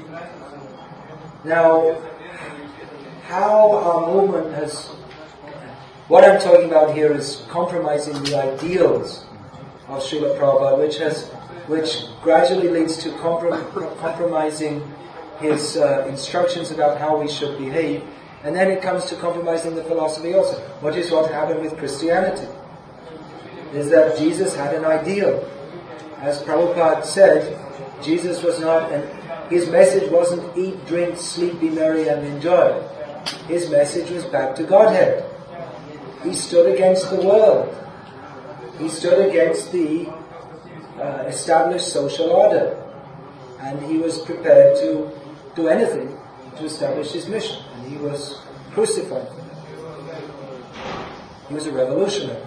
Now, how our movement has... What I'm talking about here is compromising the ideals of Srila Prabhupada, which has, which gradually leads to comprom- compromising his uh, instructions about how we should behave. And then it comes to compromising the philosophy also. What is what happened with Christianity? Is that Jesus had an ideal. As Prabhupada said, Jesus was not, and his message wasn't eat, drink, sleep, be merry and enjoy. His message was back to Godhead. He stood against the world. He stood against the uh, established social order. And he was prepared to do anything to establish his mission. And he was crucified for that. He was a revolutionary.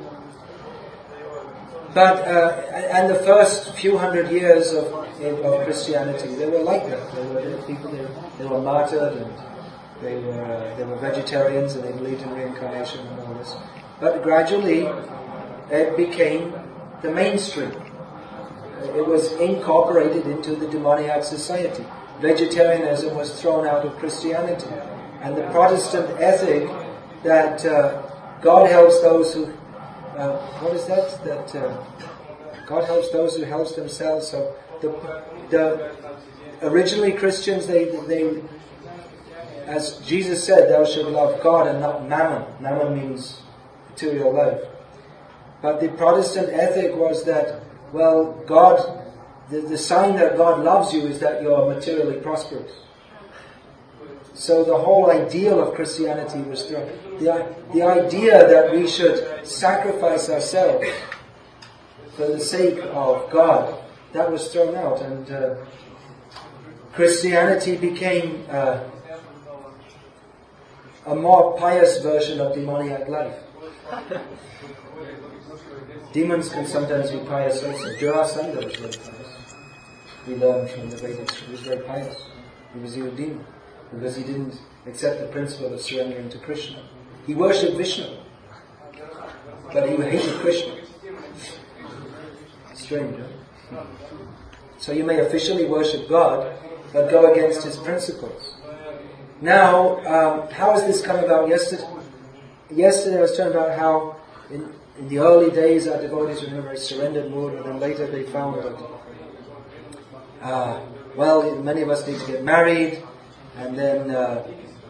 But, uh, and the first few hundred years of, of Christianity, they were like that. They were, they were people, they, they were martyred, and they were, uh, they were vegetarians, and they believed in reincarnation and all this. But gradually, it became the mainstream. It was incorporated into the demoniac society. Vegetarianism was thrown out of Christianity. And the Protestant ethic that uh, God helps those who Uh, what is that? That uh, God helps those who helps themselves. So the the originally Christians, they they as Jesus said, thou shalt love God and not mammon. Mammon means material life. But the Protestant ethic was that, well, God, the, the sign that God loves you is that you are materially prosperous. So the whole ideal of Christianity was thrown. The, the idea that we should sacrifice ourselves for the sake of God, that was thrown out. And uh, Christianity became uh, a more pious version of demoniac life. Demons can sometimes be pious also. Jarasandha was very pious. We learned from the Vedics. He was very pious. He was a demon, because he didn't accept the principle of surrendering to Krishna. He worshipped Vishnu, but he hated Krishna. Strange, huh? So you may officially worship God, but go against His principles. Now, um, how has this come about? Yesterday, yesterday I was talking about how in, in the early days our devotees were in a very surrendered mood, and then later they found that, uh, well, many of us need to get married, and then uh,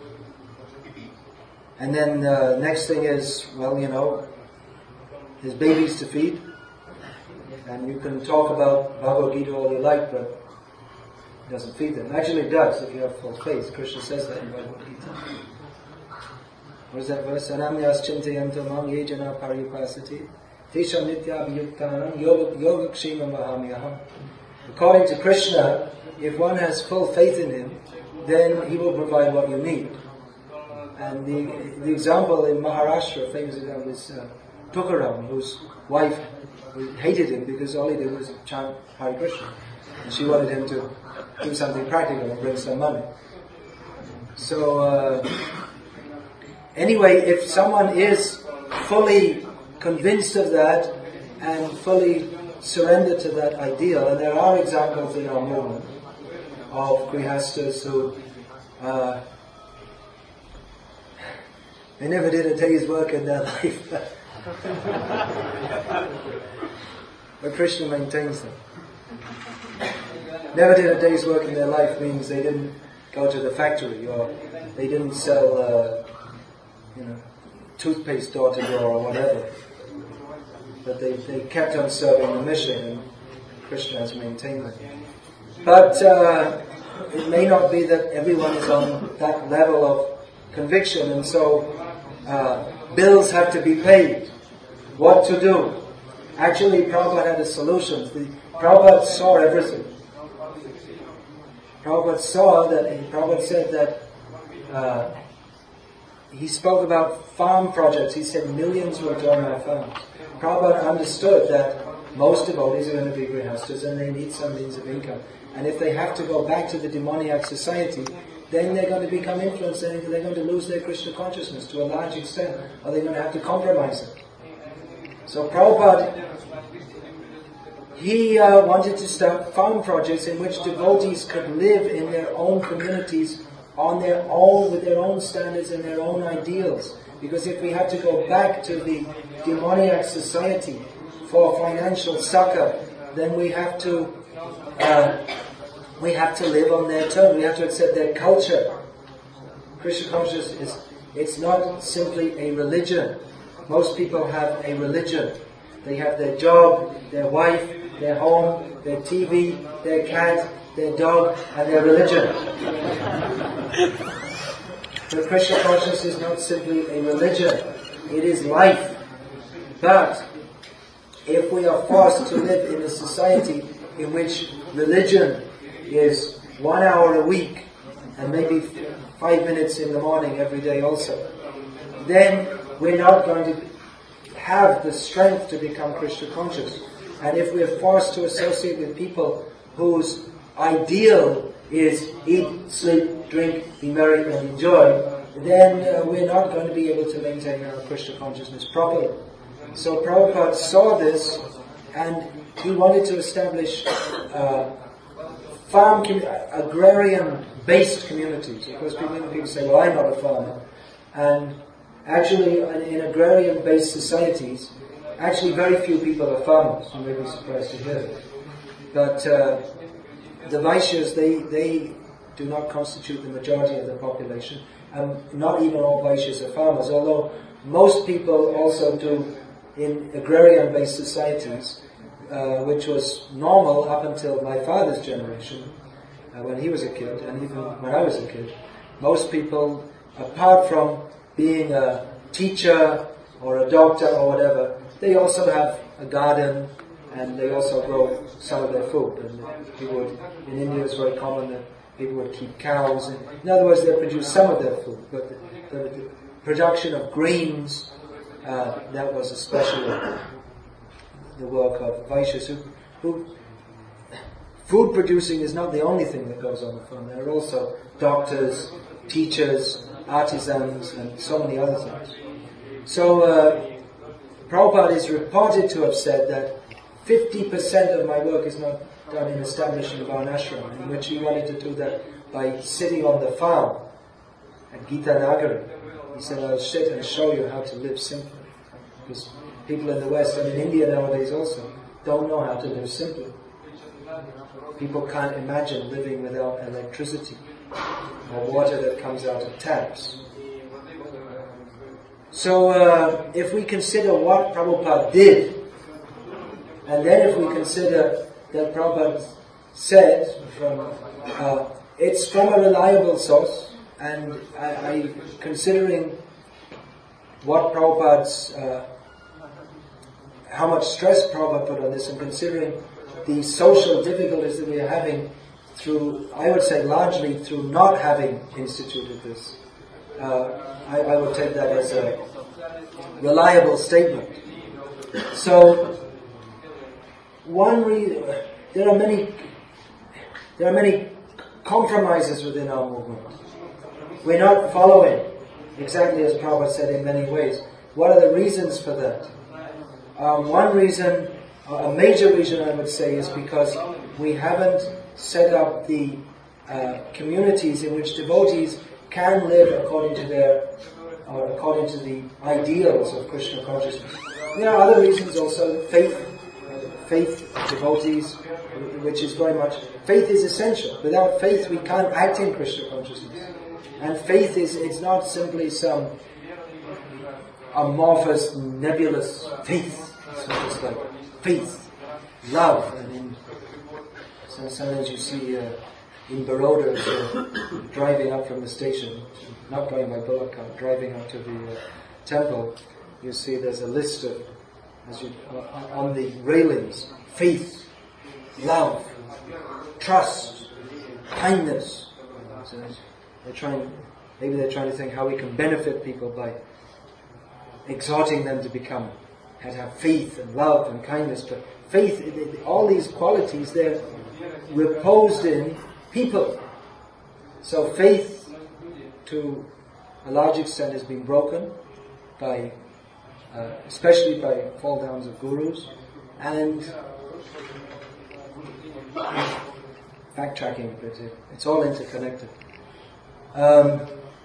and then uh, next thing is, well, you know, there's babies to feed, and you can talk about Bhagavad Gita all you like, but it doesn't feed them. Actually it does, if you have full faith. Krishna says that in Bhagavad Gita. What is that verse? Anamyas chintayanto mang ye jana pariyupasati tesha nitya abhiyuktanam yogakshema mahamyaham. According to Krishna, if one has full faith in him, then he will provide what you need. And the, the example in Maharashtra, famous example, is uh, Tukaram, whose wife hated him because all he did was chant Hare Krishna. And she wanted him to do something practical and bring some money. So, uh, anyway, if someone is fully convinced of that and fully surrendered to that ideal, and there are examples in our movement of grihastas who uh, they never did a day's work in their life. But Krishna maintains them. Never did a day's work in their life means they didn't go to the factory or they didn't sell, uh, you know, toothpaste door to door or whatever. But they, they kept on serving the mission, and Krishna has maintained them. But uh, it may not be that everyone is on that level of conviction, and so uh, bills have to be paid. What to do? Actually, Prabhupada had a solution. The, Prabhupada saw everything. Prabhupada saw that, Prabhupada said that, uh, he spoke about farm projects. He said millions will join our farms. Prabhupada understood that most devotees are going to be grihastas and they need some means of income. And if they have to go back to the demoniac society, then they're going to become influenced and they're going to lose their Krishna consciousness to a large extent, or they're going to have to compromise it. So Prabhupada, he uh, wanted to start farm projects in which devotees could live in their own communities on their own, with their own standards and their own ideals. Because if we have to go back to the demoniac society for financial succor, then we have to uh, we have to live on their terms. We have to accept their culture. Krishna consciousness is it's not simply a religion. Most people have a religion. They have their job, their wife, their home, their T V, their cat, their dog, and their religion. But Krishna consciousness is not simply a religion, it is life. But if we are forced to live in a society in which religion is one hour a week and maybe five minutes in the morning every day also, then we're not going to have the strength to become Krishna conscious. And if we're forced to associate with people whose ideal is eat, sleep, drink, be merry and enjoy, then uh, we're not going to be able to maintain our Krishna consciousness properly. So Prabhupada saw this and he wanted to establish uh, farm, agrarian-based communities. Because people, people say, well, I'm not a farmer. And actually, in, in agrarian-based societies, actually very few people are farmers. You may be surprised to hear that. But uh, the Vaishyas, they, they do not constitute the majority of the population. And not even all Vaishyas are farmers, although most people also do in agrarian-based societies, uh, which was normal up until my father's generation, uh, when he was a kid, and even when I was a kid. Most people, apart from being a teacher or a doctor or whatever, they also have a garden and they also grow some of their food. And people would, in India it's very common that people would keep cows. And in other words, they produce some of their food, but the, the, the production of grains, uh, that was especially the work of Vaishyas. Who, who, food producing is not the only thing that goes on the farm. There are also doctors, teachers, artisans, and so many other things. So, uh, Prabhupada is reported to have said that fifty percent of my work is not done in establishing Varnashram, in which he wanted to do that by sitting on the farm at Gita Nagari. He said, I'll sit and show you how to live simply. Because people in the West, and in India nowadays also, don't know how to live simply. People can't imagine living without electricity or water that comes out of taps. So uh, if we consider what Prabhupada did, and then if we consider that Prabhupada said, from, uh, it's from a reliable source, and I, I considering what Prabhupada's, uh, how much stress Prabhupada put on this, and considering the social difficulties that we are having through, I would say largely through not having instituted this. Uh, I, I would take that as a reliable statement. So, one reason, there are many, there are many compromises within our movement. We're not following exactly as Prabhupada said in many ways. What are the reasons for that? Um, one reason, a major reason I would say, is because we haven't set up the uh, communities in which devotees can live according to their, or according to the ideals of Krishna consciousness. There are other reasons also. Faith, faith of devotees, which is very much, faith is essential. Without faith we can't act in Krishna consciousness. And faith is, it's not simply some amorphous, nebulous faith. It's just like faith, love. I mean, so sometimes you see uh, in Baroda, uh, driving up from the station, not driving by bullock cart, driving up to the uh, temple, you see there's a list of, as you, uh, on the railings, faith, love, trust, kindness. So they're trying, maybe they're trying to think how we can benefit people by exhorting them to become, to have faith and love and kindness. But faith, all these qualities, they're reposed in people. So faith, to a large extent, has been broken by, uh, especially by fall downs of gurus, and backtracking a bit. It's all interconnected. Um,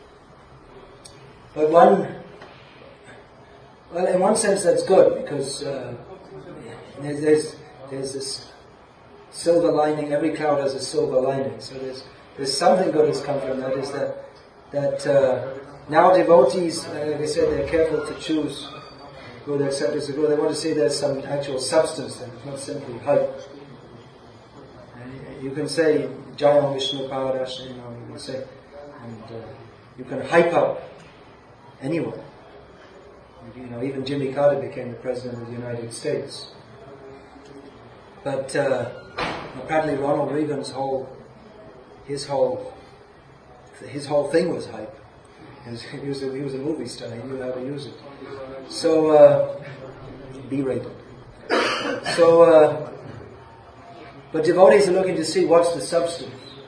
but one, well, in one sense that's good, because uh, there's, there's there's this silver lining. Every cloud has a silver lining. So there's there's something good has come from that. Is that that uh, now devotees, uh, like I said, they're careful to choose who they accept as a guru. They want to see there's some actual substance there, not simply hype. And you can say Jayam Vishnu Paradash, you know, you can say, and uh, you can hype up anyone. You know, even Jimmy Carter became the president of the United States. But uh, apparently Ronald Reagan's whole, his whole, his whole thing was hype. He was, he was, a, he was a movie star. He knew how to use it. So, uh, B-rated. So, uh, but devotees are looking to see what's the substance.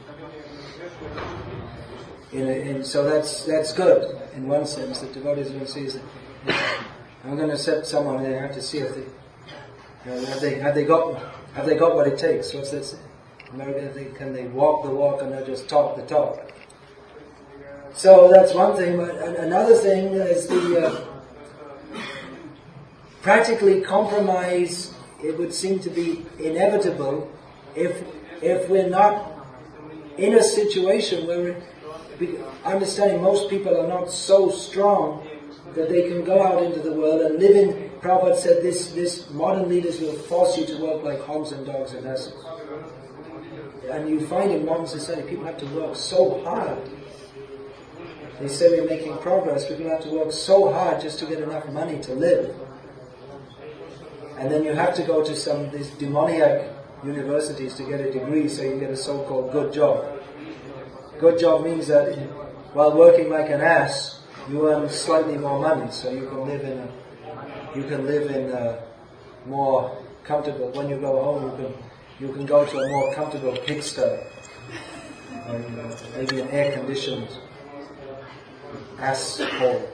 In, a, in, so that's that's good in one sense. That devotees are going to see is that I'm going to accept someone, and they have to see if they, you know, have they have they got have they got what it takes. What's this? America, they, can they walk the walk and not just talk the talk? So that's one thing. But another thing is the uh, practically compromise. It would seem to be inevitable if if we're not in a situation where we, understanding most people are not so strong that they can go out into the world and live in. Prabhupada said this, this modern leaders will force you to work like hogs and dogs and asses. And you find in modern society people have to work so hard. They say we're making progress, people have to work so hard just to get enough money to live. And then you have to go to some of these demoniac universities to get a degree so you can get a so-called good job. Good job means that while working like an ass, you earn slightly more money, so you can live in a, you can live in a more comfortable. When you go home, you can you can go to a more comfortable pigsty, or, you know, maybe an air-conditioned ass hole,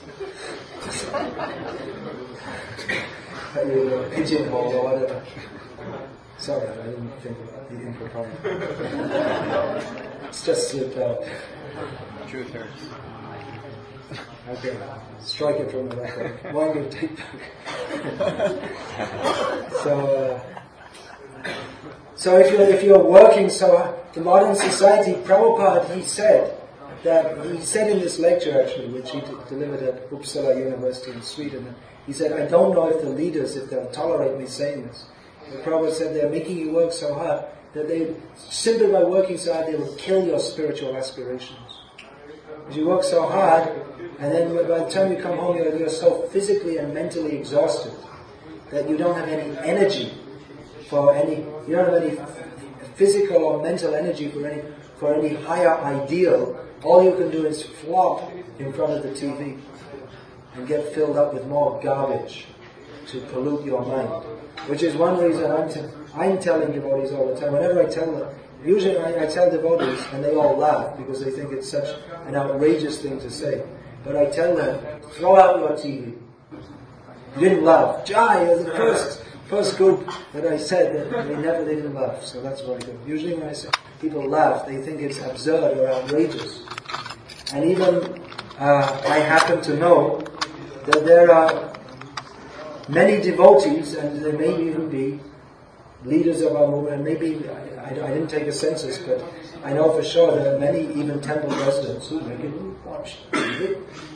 a pigeon hole or whatever. Sorry, I didn't think of the impropriety. It's just slipped out. Truth hurts. Okay, strike it from the record. One good take back. so, uh, so if you're if you're working so the modern society, Prabhupada, he said that he said in this lecture actually, which he d- delivered at Uppsala University in Sweden. He said, I don't know if the leaders, if they'll tolerate me saying this. The Prabhupada said they're making you work so hard that they simply by working so hard they will kill your spiritual aspirations. Because you work so hard, and then by the time you come home, you're, you're so physically and mentally exhausted that you don't have any energy for any, you don't have any physical or mental energy for any, for any higher ideal. All you can do is flop in front of the T V and get filled up with more garbage to pollute your mind. Which is one reason I'm, t- I'm telling devotees all the time. Whenever I tell them, usually I, I tell devotees and they all laugh because they think it's such an outrageous thing to say. But I tell them, throw out your T V. You didn't laugh. Jai, you're the first, first group that I said that they never didn't laugh. So that's what I do. Usually when I say people laugh, they think it's absurd or outrageous. And even uh, I happen to know that there are many devotees, and there may even be leaders of our movement, and maybe, I, I, I didn't take a census, but I know for sure there are many even temple residents who regularly watch T V.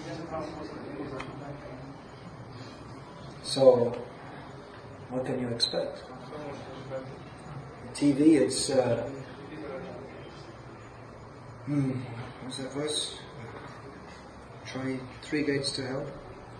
So, what can you expect? T V, it's, uh, hmm, what's that verse? Try three gates to hell.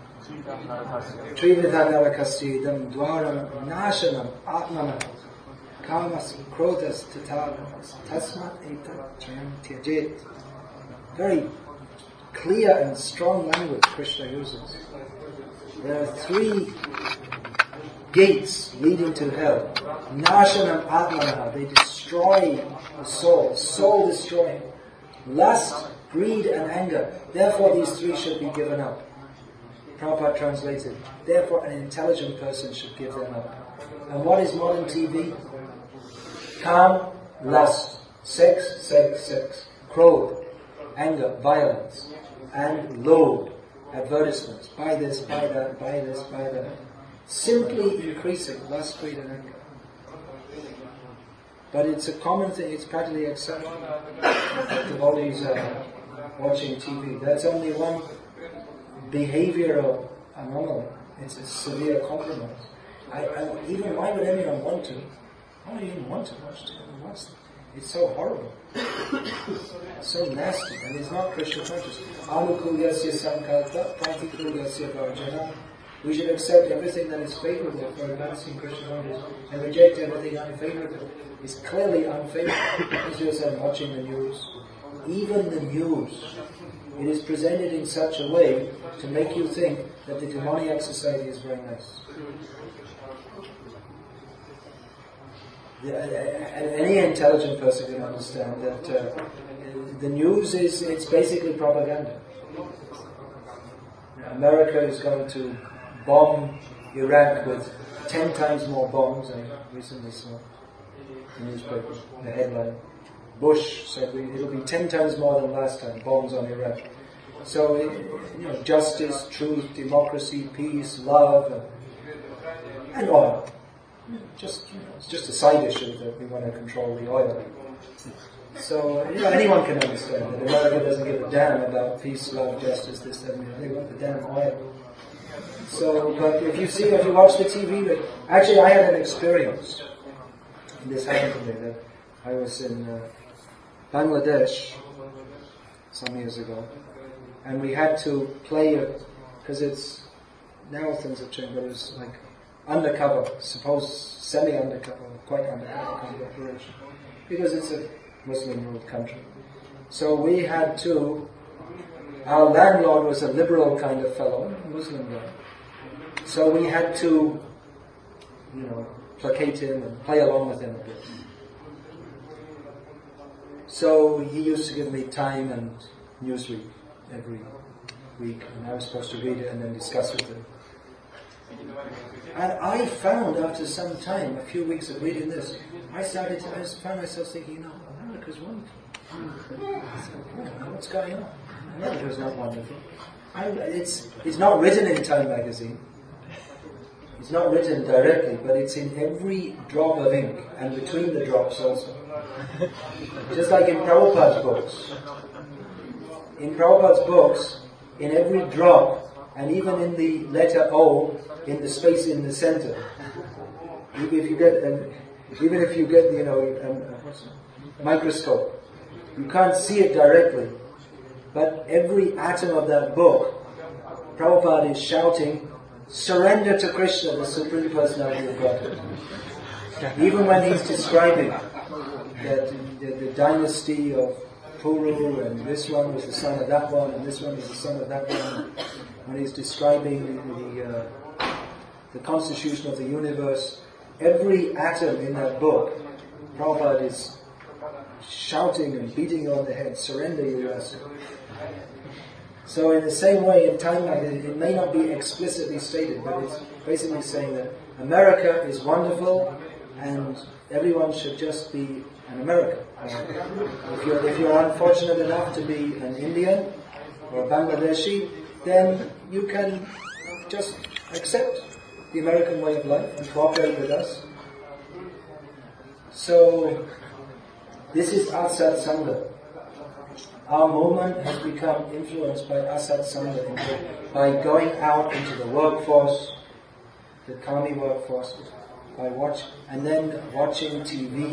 Trividhanarakasti dam dwaram nashanam atmana kamas krotas tatavamas tasmat eta trayam tyajet. Very clear and strong language Krishna uses. There are three gates leading to hell. Nashanam atmana, they destroy the soul, soul destroying. Lust, greed and anger. Therefore these three should be given up. Prabhupada translated, therefore an intelligent person should give them up. And what is modern T V? Calm, lust, sex, sex, sex, cruelty, anger, violence, and load, advertisements. Buy this, buy that, buy this, buy that. Simply increasing lust, greed and anger. But it's a common thing, it's practically accepted. Devotees are watching T V. That's only one behavioral anomaly. It's a severe compromise. I, I, even why would anyone want to? Why would you even want to watch T V? What's, it's so horrible. It's so nasty, and it's not Krishna conscious. Anukulyasya sankalpa pratikulyasya varjana. We should accept everything that is favorable for advancing Krishna consciousness and reject everything unfavorable. It's clearly unfavorable. As you said, watching the news. Even the news, it is presented in such a way to make you think that the demoniac society is very nice. The, uh, any intelligent person can understand that uh, the news is, it's basically propaganda. America is going to bomb Iraq with ten times more bombs. I recently saw the newspaper, the headline. Bush said it'll be ten times more than last time, bombs on Iraq. So, you know, justice, truth, democracy, peace, love, and, and oil. Just, you know, it's just a side issue that we want to control the oil. So, you know, anyone can understand that America doesn't give a damn about peace, love, justice, this, that, and they want the damn oil. So, but if you see, if you watch the T V, actually I had an experience. This happened to me. That I was in uh, Bangladesh some years ago, and we had to play it, because it's, now things have changed, but it was like undercover, suppose semi-undercover, quite undercover kind of operation, because it's a Muslim-ruled country. So we had to, our landlord was a liberal kind of fellow, Muslim guy. So we had to, you know, placate him and play along with him a bit. So he used to give me Time and Newsweek every week, and I was supposed to read it and then discuss with him. And I found after some time, a few weeks of reading this, I started to, I found myself thinking, no, America's wonderful. What's going on? America's not wonderful. I, it's, it's not written in Time magazine. It's not written directly, but it's in every drop of ink, and between the drops also. Just like in Prabhupada's books. In Prabhupada's books, in every drop, and even in the letter O, in the space in the center, even if you get, um, even if you get, you know, um, a microscope, you can't see it directly, But every atom of that book, Prabhupada is shouting, surrender to Krishna, the Supreme Personality of Godhead. Even when he's describing that the, the dynasty of Puru, and this one was the son of that one, and this one was the son of that one, when he's describing the, the, uh, the constitution of the universe, every atom in that book, Prabhupada is shouting and beating on the head, surrender your rasa. So in the same way, in Thailand, it, it may not be explicitly stated, but it's basically saying that America is wonderful and everyone should just be an American. Uh, if you're, if you're unfortunate enough to be an Indian or a Bangladeshi, then you can just accept the American way of life and cooperate with us. So, this is Asat Sangha. Our movement has become influenced by Asat Sangha, by going out into the workforce, the Kami workforce, by watch and then watching T V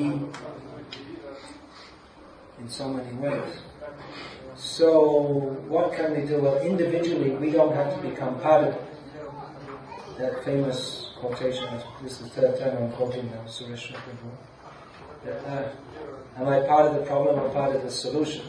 in so many ways. So, what can we do? Well, individually, we don't have to become part of it. That famous quotation, this is the third time I'm quoting now, Suresh Prabhu. That, uh, am I part of the problem or part of the solution?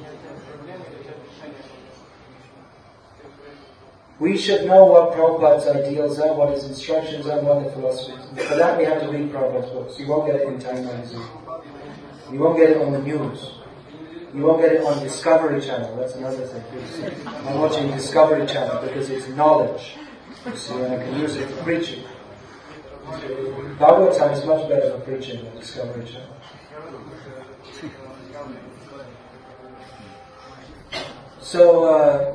We should know what Prabhupada's ideals are, what his instructions are, and what the philosophy is. For that we have to read Prabhupada's books. You won't get it in Time magazine. You won't get it on the news. You won't get it on Discovery Channel. That's another thing. I'm watching Discovery Channel because it's knowledge. So I can use it for preaching. Bhagavatam is much better for preaching than Discovery Channel. So, uh,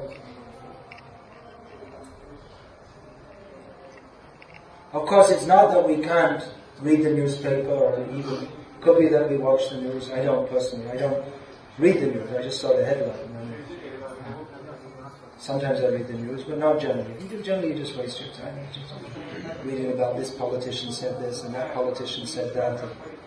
of course, it's not that we can't read the newspaper, or even it could be that we watch the news. I don't personally. I don't read the news. I just saw the headline. And, uh, sometimes I read the news, but not generally. Generally, you just waste your time just reading about this politician said this and that politician said that.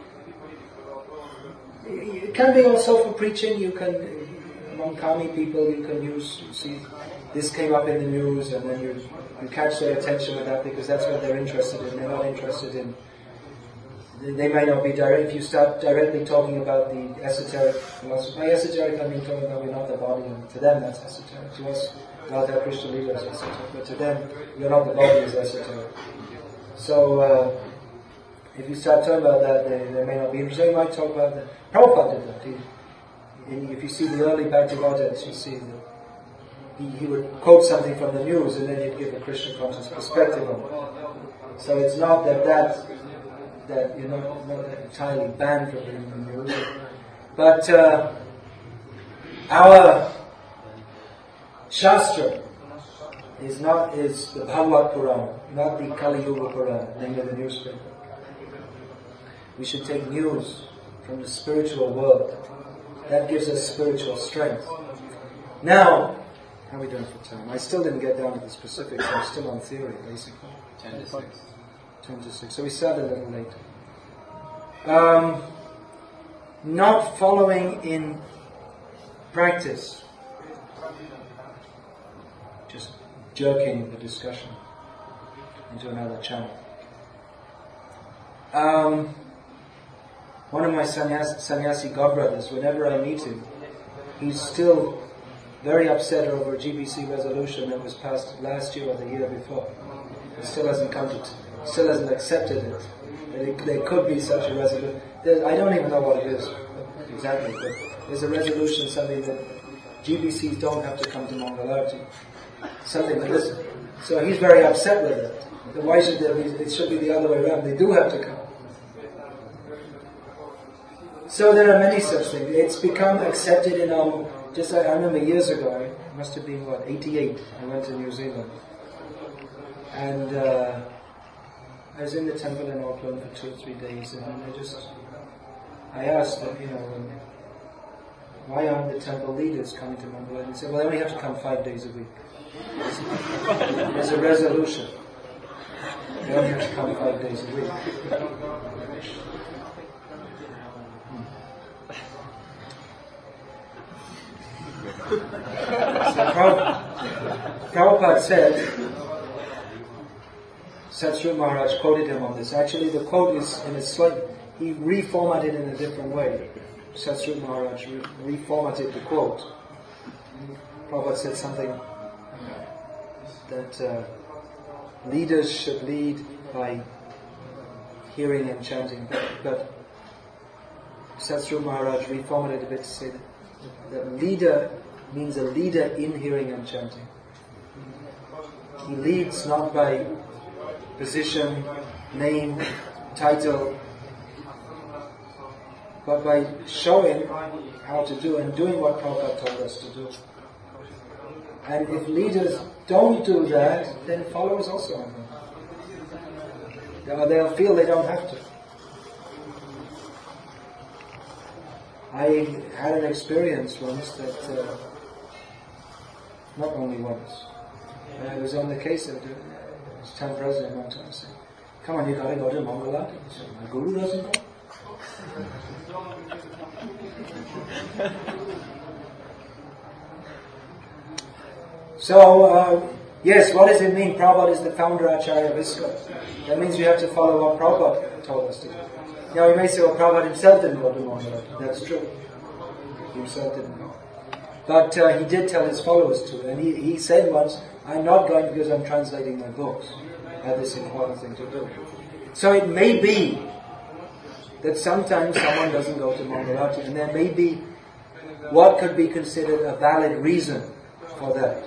It can be also for preaching. You can. Among Kami people, you can use, you see, this came up in the news, and then you you catch their attention with that because that's what they're interested in. They're not interested in, they may not be direct, if you start directly talking about the esoteric philosophy. By esoteric, I mean talking about we're not the body, and to them that's esoteric. To us, Radha Krishna Lila is esoteric, but to them, you're not the body is esoteric. So, uh, if you start talking about that, they, they may not be interested. You might talk about that. Prabhupada did that. He, And if you see the early Bhaktivedanta, you see that he, he would quote something from the news and then he'd give a Krishna conscious perspective on it. So it's not that that, that you're not, not entirely banned from reading the news. But uh, our Shastra is not is the Bhagavad Purana, not the Kali Yuga Purana, name of the newspaper. We should take news from the spiritual world. That gives us spiritual strength. Now, how are we doing for time? I still didn't get down to the specifics. I'm still on theory, basically. Ten to six. Ten to six. So we started a little late. Um, not following in practice. Just jerking the discussion into another channel. Um... One of my sannyasi, sannyasi godbrothers, whenever I meet him, he's still very upset over a G B C resolution that was passed last year or the year before. He still hasn't come to, still hasn't accepted it. That it, there could be such a resolution. There, I don't even know what it is exactly, but there's a resolution, something that G B Cs don't have to come to Mangalarti. Something like this. So he's very upset with it. Then why should there be, it should be the other way around. They do have to come. So there are many such things. It's become accepted in our, just I, I remember years ago, I must have been what, eighty-eight, I went to New Zealand. And uh, I was in the temple in Auckland for two or three days, and I just, I asked them, you know, why aren't the temple leaders coming to Mumbai? And they said, well, they only have to come five days a week. There's a resolution. They only have to come five days a week. Prabhupada, Prabhupada said, Satsrup Maharaj quoted him on this. Actually, the quote is in a slight, he reformatted in a different way. Satsrup Maharaj re- reformatted the quote. Prabhupada said something that uh, leaders should lead by hearing and chanting, but Satsrup Maharaj reformatted a bit to say that, that leader means a leader in hearing and chanting. He leads not by position, name, title, but by showing how to do and doing what Prabhupada told us to do. And if leaders don't do that, then followers also aren't going to. They'll feel they don't have to. I had an experience once that, uh, not only once, I was on the case of the town president one time saying, come on, you gotta go to Mangalati. He said, my guru doesn't go. So, uh, yes, what does it mean? Prabhupada is the founder Acharya of ISKCON. That means we have to follow what Prabhupada told us to do. Now, you may say, well, Prabhupada himself didn't go to Mangalati. That's true. He himself didn't go. But uh, he did tell his followers to. And he, he said once, I'm not going because I'm translating my books. I have this important thing to do. So it may be that sometimes someone doesn't go to Mangalati, and there may be what could be considered a valid reason for that.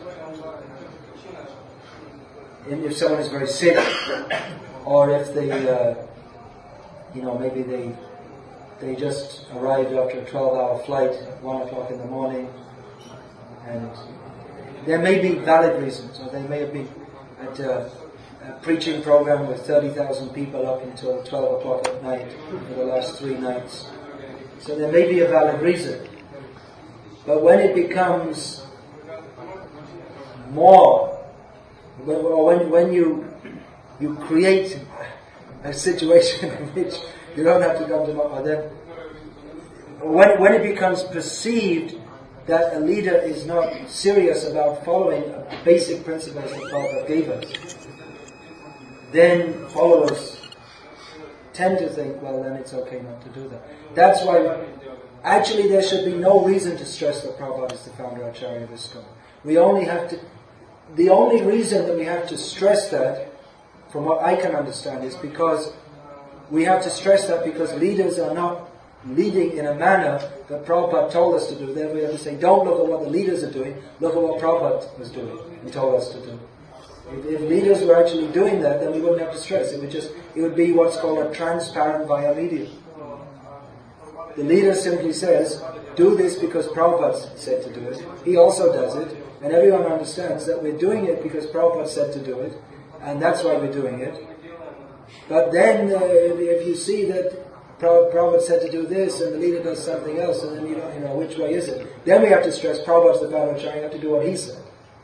And if someone is very sick, or if they, uh, you know, maybe they they just arrived after a twelve-hour flight at one o'clock in the morning, and there may be valid reasons, or they may have been at a, a preaching program with thirty thousand people up until twelve o'clock at night for the last three nights. So there may be a valid reason. But when it becomes more, or when, when you you create a situation in which you don't have to come to Mama, then when, when it becomes perceived that a leader is not serious about following basic principles that Prabhupada gave us, then followers tend to think, well, then it's okay not to do that. That's why, actually, there should be no reason to stress that Prabhupada is the founder Acharya of ISKCON. We only have to, the only reason that we have to stress that, from what I can understand, is because we have to stress that because leaders are not leading in a manner that Prabhupada told us to do. Then we have to say, don't look at what the leaders are doing, look at what Prabhupada was doing and told us to do. If, if leaders were actually doing that, then we wouldn't have to stress. It would just, it would be what's called a transparent via medium. The leader simply says, do this because Prabhupada said to do it. He also does it, and everyone understands that we're doing it because Prabhupada said to do it, and that's why we're doing it. But then, uh, if, if you see that Prabhupada said to do this, and the leader does something else, and then you don't, you know, which way is it? Then we have to stress Prabhupada's the founder Acharya, you have to do what he said.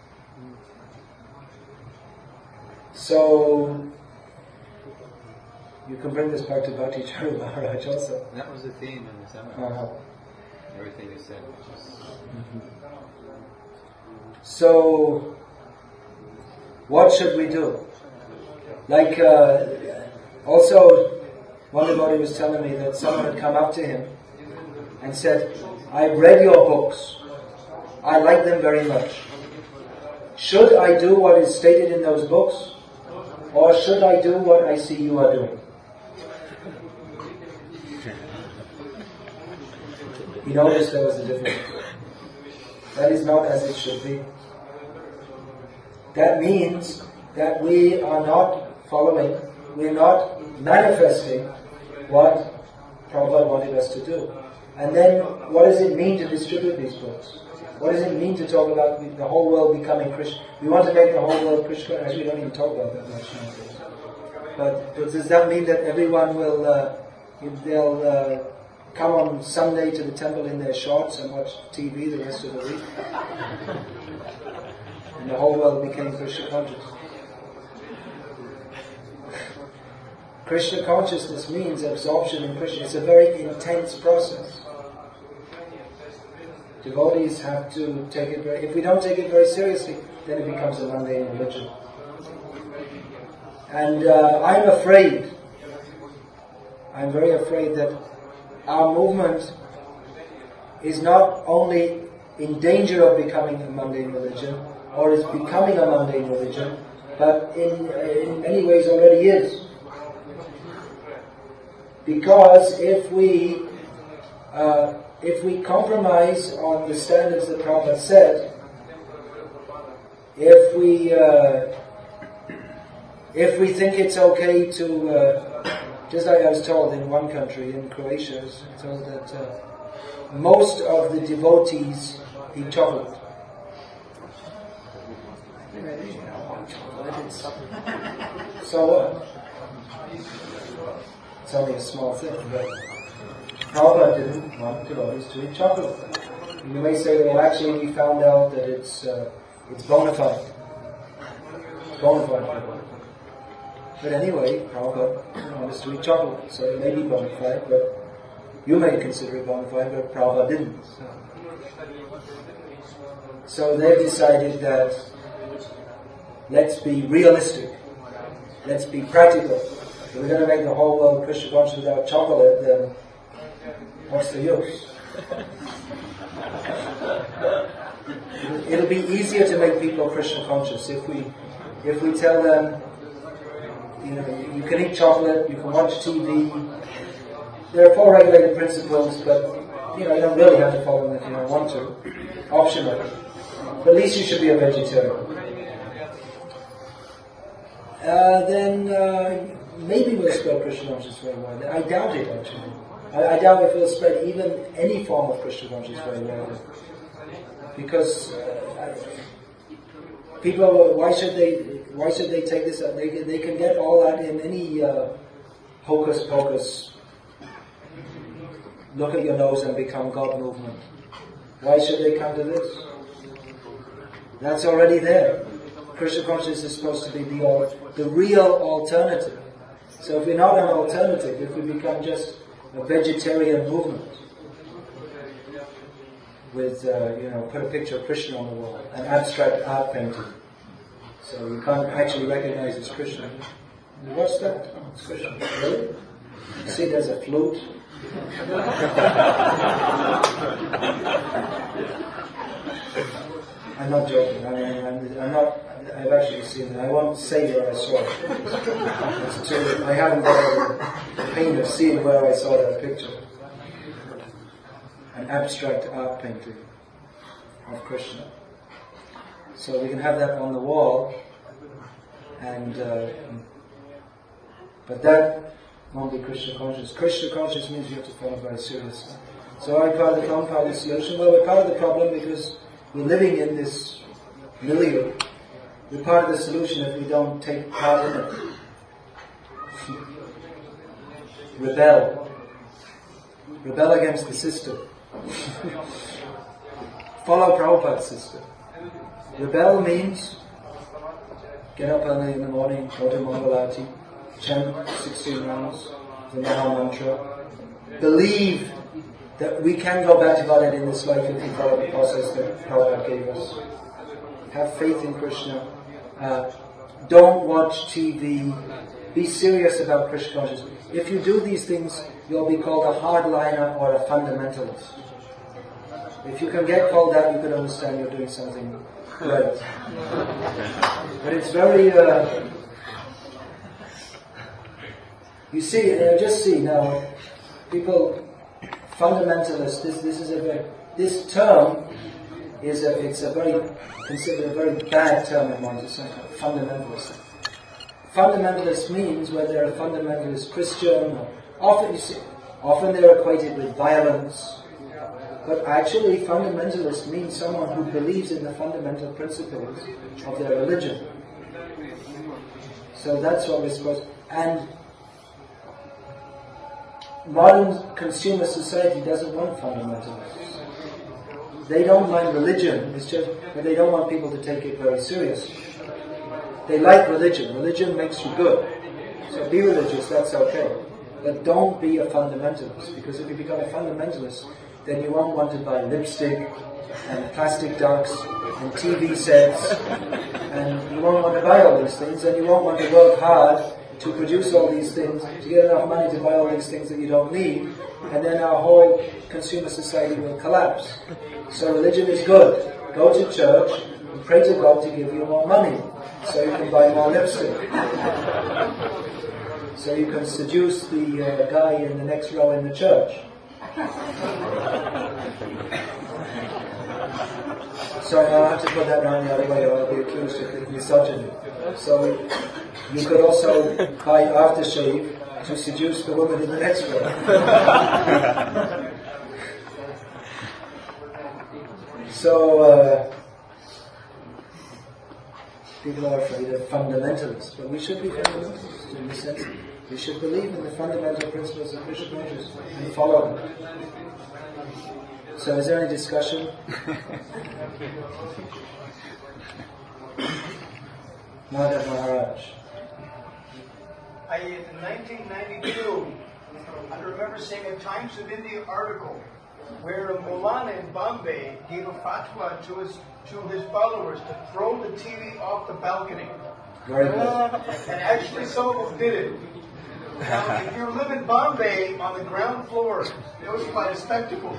So, you can bring this back to Bhakti Charu Maharaj also. That was the theme in the seminar. Uh-huh. Everything you said. Just... Mm-hmm. So, what should we do? Like, uh, also, one devotee was telling me that someone had come up to him and said, I've read your books. I like them very much. Should I do what is stated in those books? Or should I do what I see you are doing? You notice there was a difference. That is not as it should be. That means that we are not following, we are not manifesting what Prabhupada wanted us to do. And then, what does it mean to distribute these books? What does it mean to talk about the whole world becoming Krishna? We want to make the whole world Krishna. Actually, we don't even talk about that much nowadays. But does that mean that everyone will, uh, they'll uh, come on Sunday to the temple in their shorts and watch T V the rest of the week? And the whole world became Krishna conscious. Krishna consciousness means absorption in Krishna. It's a very intense process. Devotees have to take it very, if we don't take it very seriously, then it becomes a mundane religion. And uh, I'm afraid, I'm very afraid that our movement is not only in danger of becoming a mundane religion, or is becoming a mundane religion, but in, in many ways already is. Because if we uh, if we compromise on the standards that Prabhupada set, if we uh, if we think it's okay to, uh, just like I was told in one country, in Croatia, I was told that uh, most of the devotees eat chocolate. So what? It's only a small thing, but Prabhupada didn't want devotees to eat chocolate. You may say, well, actually we found out that it's uh, it's bona fide. Bona fide. But anyway, Prabhupada didn't want us to eat chocolate, so it may be bona fide, but you may consider it bona fide, but Prabhupada didn't. So, so they've decided that let's be realistic, let's be practical. If we're going to make the whole world Krishna conscious without chocolate, then what's the use? It'll be easier to make people Krishna conscious if we if we tell them, you know, you can eat chocolate, you can watch T V. There are four regulated principles, but you know you don't really have to follow them if you don't want to. Optional. But at least you should be a vegetarian. Uh, then uh, maybe we'll spread Krishna consciousness very widely. I doubt it, actually. I, I doubt if we'll spread even any form of Krishna consciousness very widely. Because uh, I, people, why should they? Why should they take this up? They they can get all that in any uh, hocus pocus. Look at your nose and become God movement. Why should they come to this? That's already there. Krishna consciousness is supposed to be the the real alternative. So if we're not an alternative, if we become just a vegetarian movement with, uh, you know, put a picture of Krishna on the wall, an abstract art painting, so you can't actually recognize it's Krishna. What's that? Oh, it's Krishna. Really? You see, there's a flute. I'm not joking. I mean, I'm, I'm not. I've actually seen it. I won't say where I saw it. It's too, I haven't got the pain of seeing where I saw that picture. An abstract art painting of Krishna. So we can have that on the wall, and uh, but that won't be Krishna conscious. Krishna conscious means you have to follow very seriously. So are we part of the problem, part of the solution? Well, we're part of the problem because we're living in this milieu. We're part of the solution if we don't take part in it. Rebel. Rebel against the system. Follow Prabhupada's system. Rebel means get up early in the morning, go to Mangalarti, chant sixteen rounds, the Maha Mantra. Believe that we can go back to God in this life if we follow the process that Prabhupada gave us. Have faith in Krishna. Uh, don't watch T V. Be serious about Krishna consciousness. If you do these things, you'll be called a hardliner or a fundamentalist. If you can get called that, you can understand you're doing something right. But it's very... Uh, you see, uh, just see now, people... Fundamentalist. This this is a very this term is a it's a very considered a very bad term in modern society. Fundamentalist. Fundamentalist means whether they're a fundamentalist Christian. Or often you see, often they're equated with violence, but actually fundamentalist means someone who believes in the fundamental principles of their religion. So that's what we're supposed to, and. Modern consumer society doesn't want fundamentalists. They don't mind religion, it's just but they don't want people to take it very seriously. They like religion. Religion makes you good. So be religious, that's okay. But don't be a fundamentalist, because if you become a fundamentalist, then you won't want to buy lipstick, and plastic ducks and T V sets, and you won't want to buy all these things, and you won't want to work hard to produce all these things, to get enough money to buy all these things that you don't need, and then our whole consumer society will collapse. So religion is good. Go to church and pray to God to give you more money, so you can buy more lipstick. So you can seduce the uh, guy in the next row in the church. Sorry, I'll have to put that round the other way or I'll be accused of misogyny. So you could also buy aftershave to seduce the woman in the next row. So uh, people are afraid of fundamentalists, but we should be fundamentalists in the sense that we should believe in the fundamental principles of Krishna consciousness and follow them. So is there any discussion? Madhav Maharaj. I, in nineteen ninety-two, I remember seeing a Times of India article where a Maulana in Bombay gave a fatwa to his to his followers to throw the T V off the balcony. Very good. And actually some of them did it. Now, if you live in Bombay on the ground floor, it was quite a spectacle.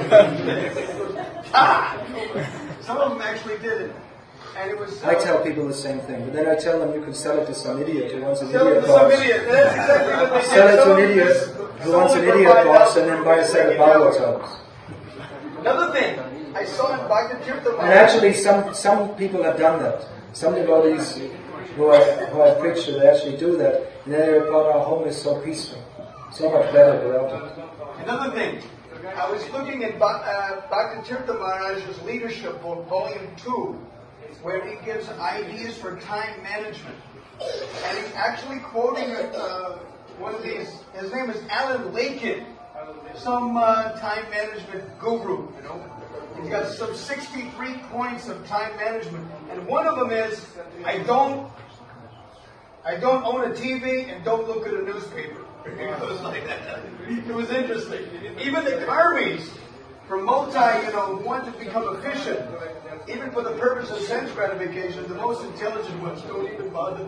Ah! Some of them actually did it. And it was, uh, I tell people the same thing, but then I tell them you can sell it to some idiot who wants an sell it idiot to some box. idiot. That's exactly what they did. Sell it to Some an of idiot this- who some wants of an them idiot buy box that and then buy a set of and Bible tomes. Another thing, I saw in Bhakti Tirtha. And actually some, some people have done that. Some devotees who I, who I preach to, they actually do that. And then they report our home is so peaceful. So much better without it. Another thing, I was looking in Bha- uh, Bhakti Tirtha Maharaj's leadership book, volume two, where he gives ideas for time management. And he's actually quoting uh, one of these, his name is Alan Lakin, some uh, time management guru, you know. He's got some sixty-three points of time management. And one of them is, I don't, I don't own a T V and don't look at a newspaper. It was like that. It was interesting. Even the karmis, for multi, you know, want to become efficient, even for the purpose of sense gratification, the most intelligent ones don't even bother.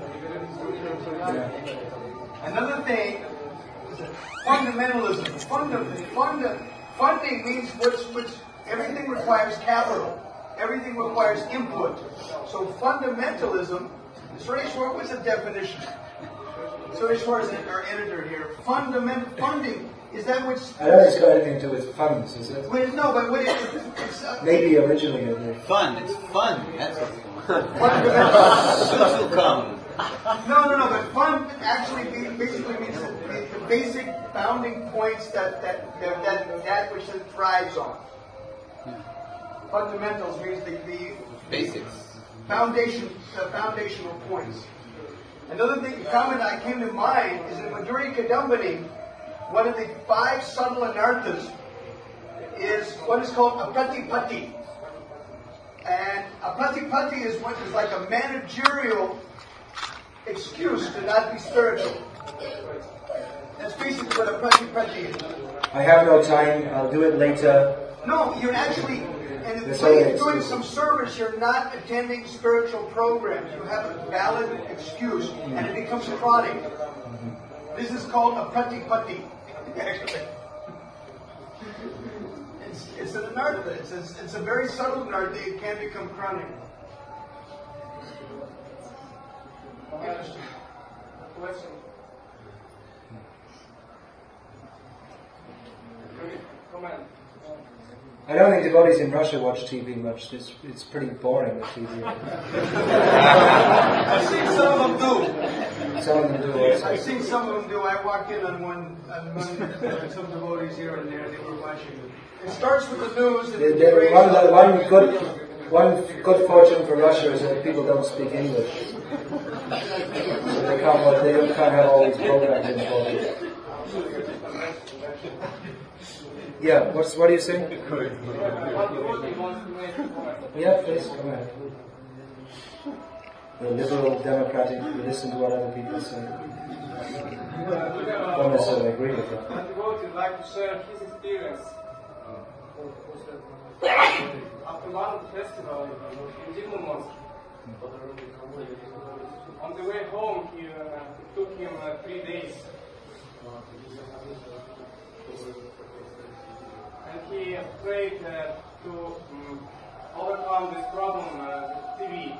Another thing, fundamentalism. Funda, funda, funding means which, which everything requires capital. Everything requires input. So fundamentalism, Sureshwar, what's the definition? Sureshwar is our editor here. Fundamental funding, is that which... I don't think it's got anything to do with funds, is it? Well, no, but what it, it's... Uh, Maybe originally it did. Fun, it's fun. That's what's fun. fundamental. Suits will come. No, no, no, but fund actually be- basically means the, the, the basic bounding points that that, that, that, that which it thrives on. Fundamentals means the, the Basics. foundation, the foundational points. Another thing, comment that came to mind is in Madhuri Kadambini, one of the five subtle anarthas is what is called a pratipatti. And a pratipatti is what is like a managerial excuse to not be spiritual. That's basically what a pratipatti is. I have no time, I'll do it later. No, you're actually, and in the That's way all of doing excuse. some service, you're not attending spiritual programs. You have a valid excuse, and it becomes chronic. This is called a pratipatti. Actually, it's, it's an anartha. It's a, it's a very subtle anartha. It can become chronic. Interesting. Question. Comment. I don't think devotees in Russia watch T V much. It's, it's pretty boring, the T V. I've seen some of them do. Some of them do also. I've seen some of them do. I walked in on one, on one uh, some devotees here and there. They were watching it. It starts with the news. And The, it the, degrades one, on- one good one good fortune for Russia is that people don't speak English. So they can't, they can't have all these programs in Polish. Yeah, what's, what are you saying? Yeah, please, come ahead. The liberal democratic, we listen to what other people say. Don't necessarily agree with them. One devotee would like to share his experience. after one festival in Dimnu Mosque, on the way home, he, uh, it took him uh, three days. And he prayed uh, to um, overcome this problem uh, with T V.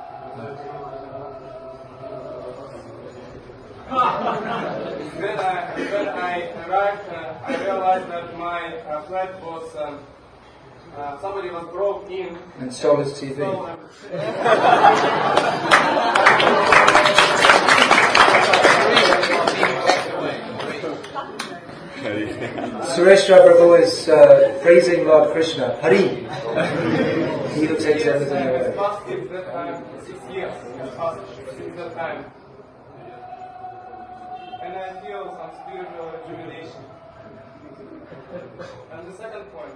Then I, when I arrived, uh, I realized that my uh, flat was, um, uh, somebody was broke in. And stole his T V. So, uh, Sureshra Prabhu is uh, praising Lord Krishna. Hari! He who takes everything I away. fasted that time, six years, I fasted since that time. And I feel some spiritual rejuvenation. And the second point.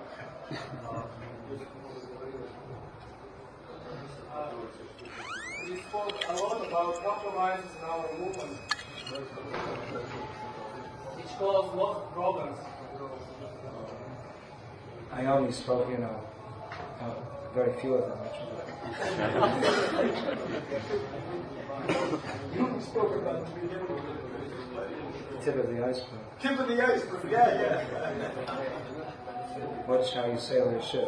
Uh, we spoke a lot about compromises in our movement, which cause lots of problems. I only spoke, you know, uh, very few of them actually. You spoke about Tip of the iceberg. tip of the iceberg. Yeah, yeah. Watch how you sail your ship.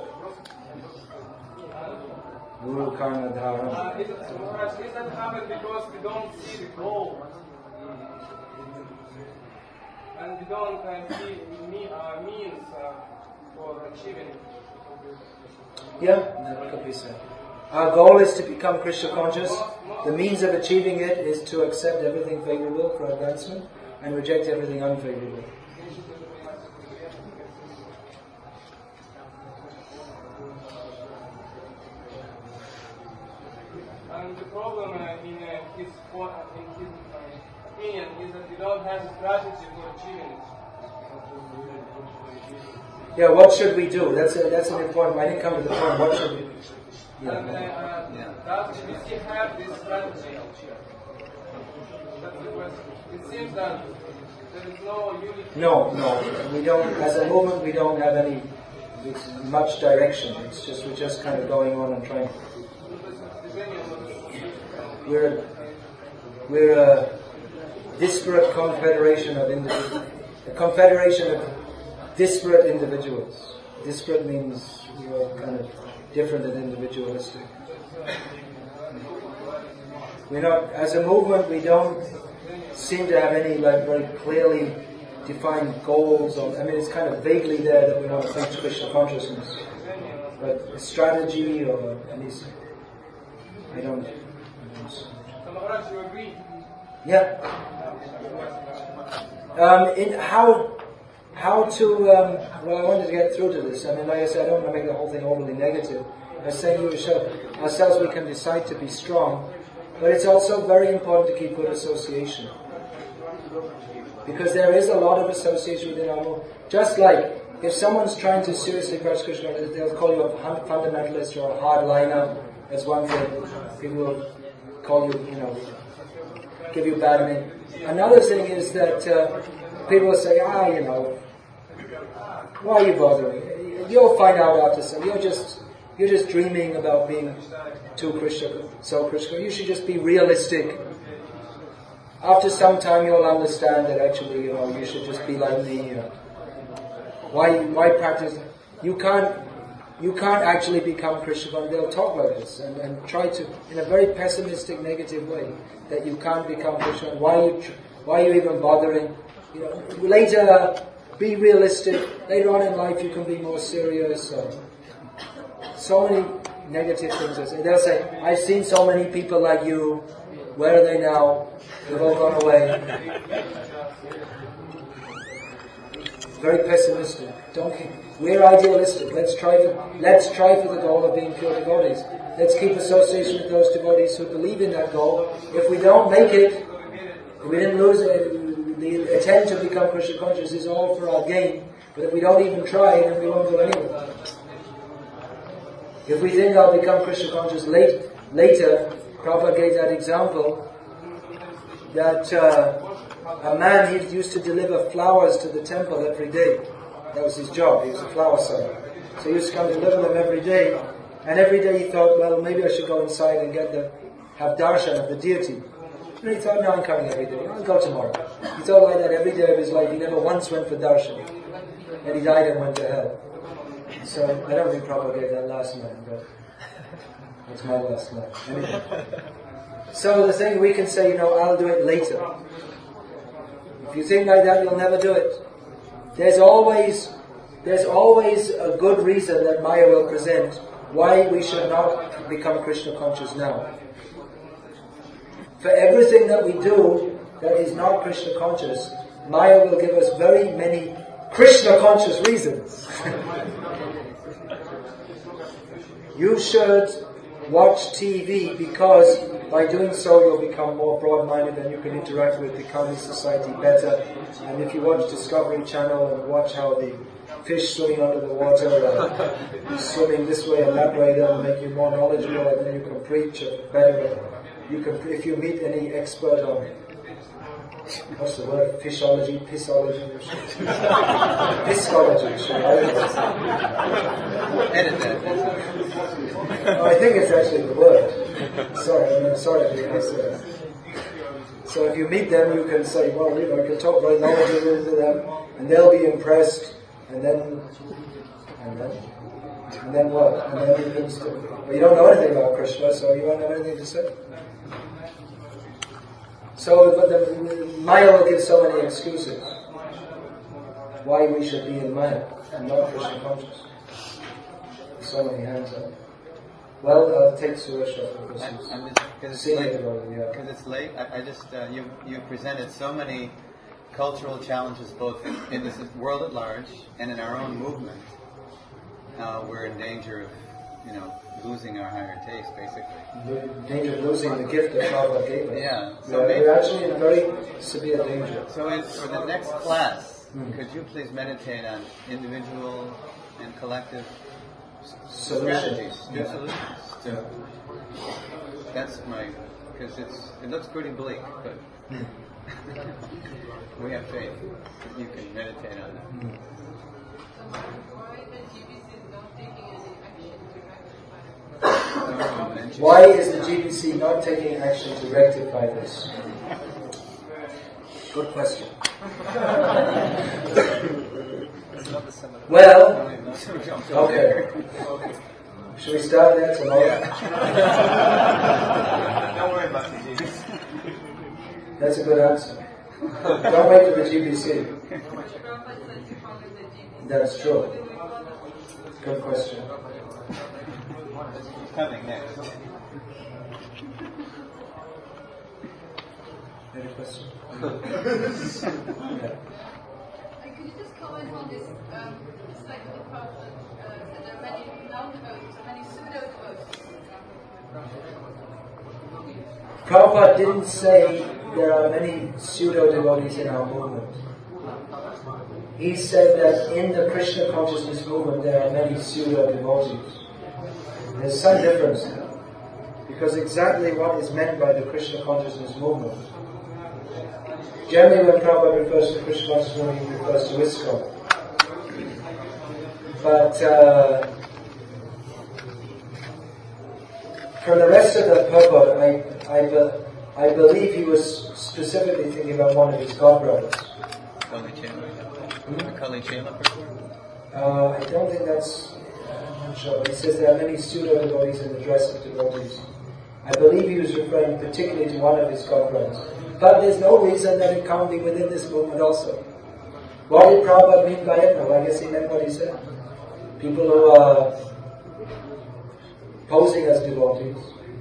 Guru Karma Dharam. Uh, is, Maharaj, is that happen because we don't see the goal? And we don't uh, see me, uh, means uh, for achieving it. Yeah, that could be said. Our goal is to become Krishna conscious. The means of achieving it is to accept everything favorable for advancement and reject everything unfavorable. And the problem uh, in uh, his, po- in his uh, opinion is that we don't have a strategy for achieving it. Yeah, what should we do? That's a, that's an important. I didn't come to the point. What should we? Yeah. And uh, uh, Yeah. does B C have this strategy? That's the question. It seems that there is no unity. No, no, we don't. As a movement, we don't have any it's much direction. It's just we're just kind of going on and trying. We're we're a disparate confederation of individuals. A confederation of disparate individuals. Disparate means we are kind of different and individualistic. We're not, as a movement, we don't seem to have any like very clearly defined goals. Or I mean, it's kind of vaguely there that we want to think Krishna consciousness, but a strategy or any, I don't. I don't see. So Maharaj, you agree? Yeah. Um, in how how to um, well, I wanted to get through to this. I mean, like I said, I don't want to make the whole thing overly negative. I was saying you ourselves we can decide to be strong, but it's also very important to keep good association, because there is a lot of association within our movement. Just like if someone's trying to seriously practice Krishna, they'll call you a fundamentalist or a hardliner. That's one thing. People will call you, you know, give you bad name. Another thing is that uh, people will say, ah, you know, why are you bothering? You'll find out after some. You're just, you're just dreaming about being too Krishna, so Krishna. You should just be realistic. After some time, you'll understand that actually, you know, you should just be like me. Uh, why, why practice? You can't. You can't actually become Krishna conscious. They'll talk like this and, and try to, in a very pessimistic, negative way, that you can't become Krishna. Why are you, why are you even bothering? You know, later, be realistic. Later on in life, you can be more serious. Uh, so many negative things. They say. They'll say, "I've seen so many people like you. Where are they now? They've all gone away." Very pessimistic. Don't keep. We're idealistic. Let's try for let's try for the goal of being pure devotees. Let's keep association with those devotees who believe in that goal. If we don't make it, if we didn't lose it, the attempt to become Krishna conscious is all for our gain. But if we don't even try, then we won't go anywhere. If we think I'll become Krishna conscious late, later, Prabhupada gave that example that uh, a man he used to deliver flowers to the temple every day. That was his job. He was a flower seller. So he used to come deliver them every day. And every day he thought, well, maybe I should go inside and get the, have darshan of the deity. And he thought, no, I'm coming every day. I'll go tomorrow. He thought like that every day of his life. He never once went for darshan. And he died and went to hell. So I don't think Prabhupada gave that last line, but that's my last line. Anyway. So the thing we can say, you know, I'll do it later. If you think like that, you'll never do it. There's always, there's always a good reason that Maya will present why we should not become Krishna conscious now. For everything that we do that is not Krishna conscious, Maya will give us very many Krishna conscious reasons. You should watch T V because by doing so you'll become more broad-minded and you can interact with the Kali society better. And if you watch Discovery Channel and watch how the fish swimming under the water uh, swimming this way and that way, that'll make you more knowledgeable and then you can preach better. You can, if you meet any expert on, what's the word, fishology, pissology, pissology, should I? Edit that. Oh, I think it's actually the word. Sorry, I mean, sorry if you miss it. So if you meet them, you can say, well, you know, you can talk very knowledgeably to them, and they'll be impressed, and then, and then, and then what? And then you can still, well, you don't know anything about Krishna, so you won't have anything to say. So, but the Maya will give so many excuses why we should be in Maya and not Krishna conscious. So many hands up. Well, I'll take Suresha for Christmas. Because it's See late. later, yeah. Because it's late. I, I just uh, you you presented so many cultural challenges, both in this world at large and in our own movement. Uh, we're in danger of, you know, losing our higher taste, basically. We're in danger of losing the gift that Prabhupada gave us. Yeah. So So we're maybe, actually in very severe danger. so in, for the next class, Hmm. could you please meditate on individual and collective Solutions. strategies, new Yeah. solutions? To, Yeah. That's my, because it's it looks pretty bleak, but we have faith that you can meditate on it. Mm. Why is the G B C not taking action to rectify this? Good question. Well, okay. Should we start there tomorrow? Don't worry about the G B C. That's a good answer. Don't wait for the G B C. That's true. Good question. Coming next. Any question? Could you just comment on this, um, it's like the Prabhupada uh, said there are many non-devotees, many pseudo-devotees. Prabhupada didn't say there are many pseudo-devotees in our movement. He said that in the Krishna consciousness movement there are many pseudo-devotees. There's some difference there. Because exactly what is meant by the Krishna consciousness movement. Generally when Prabhupada refers to Krishna consciousness movement, he refers to ISKCON. But uh, for the rest of the purport, I, I, be, I believe he was specifically thinking about one of his godbrothers. Kali Chela. Hmm? Kali Chela person? Uh, I don't think that's, I'm not sure, but he says there are many pseudo-devotees in the dress of devotees. I believe he was referring particularly to one of his godbrothers. But there's no reason that it can't be within this movement also. What did Prabhupada mean by it? Well, I guess he meant what he said. People who are posing as devotees.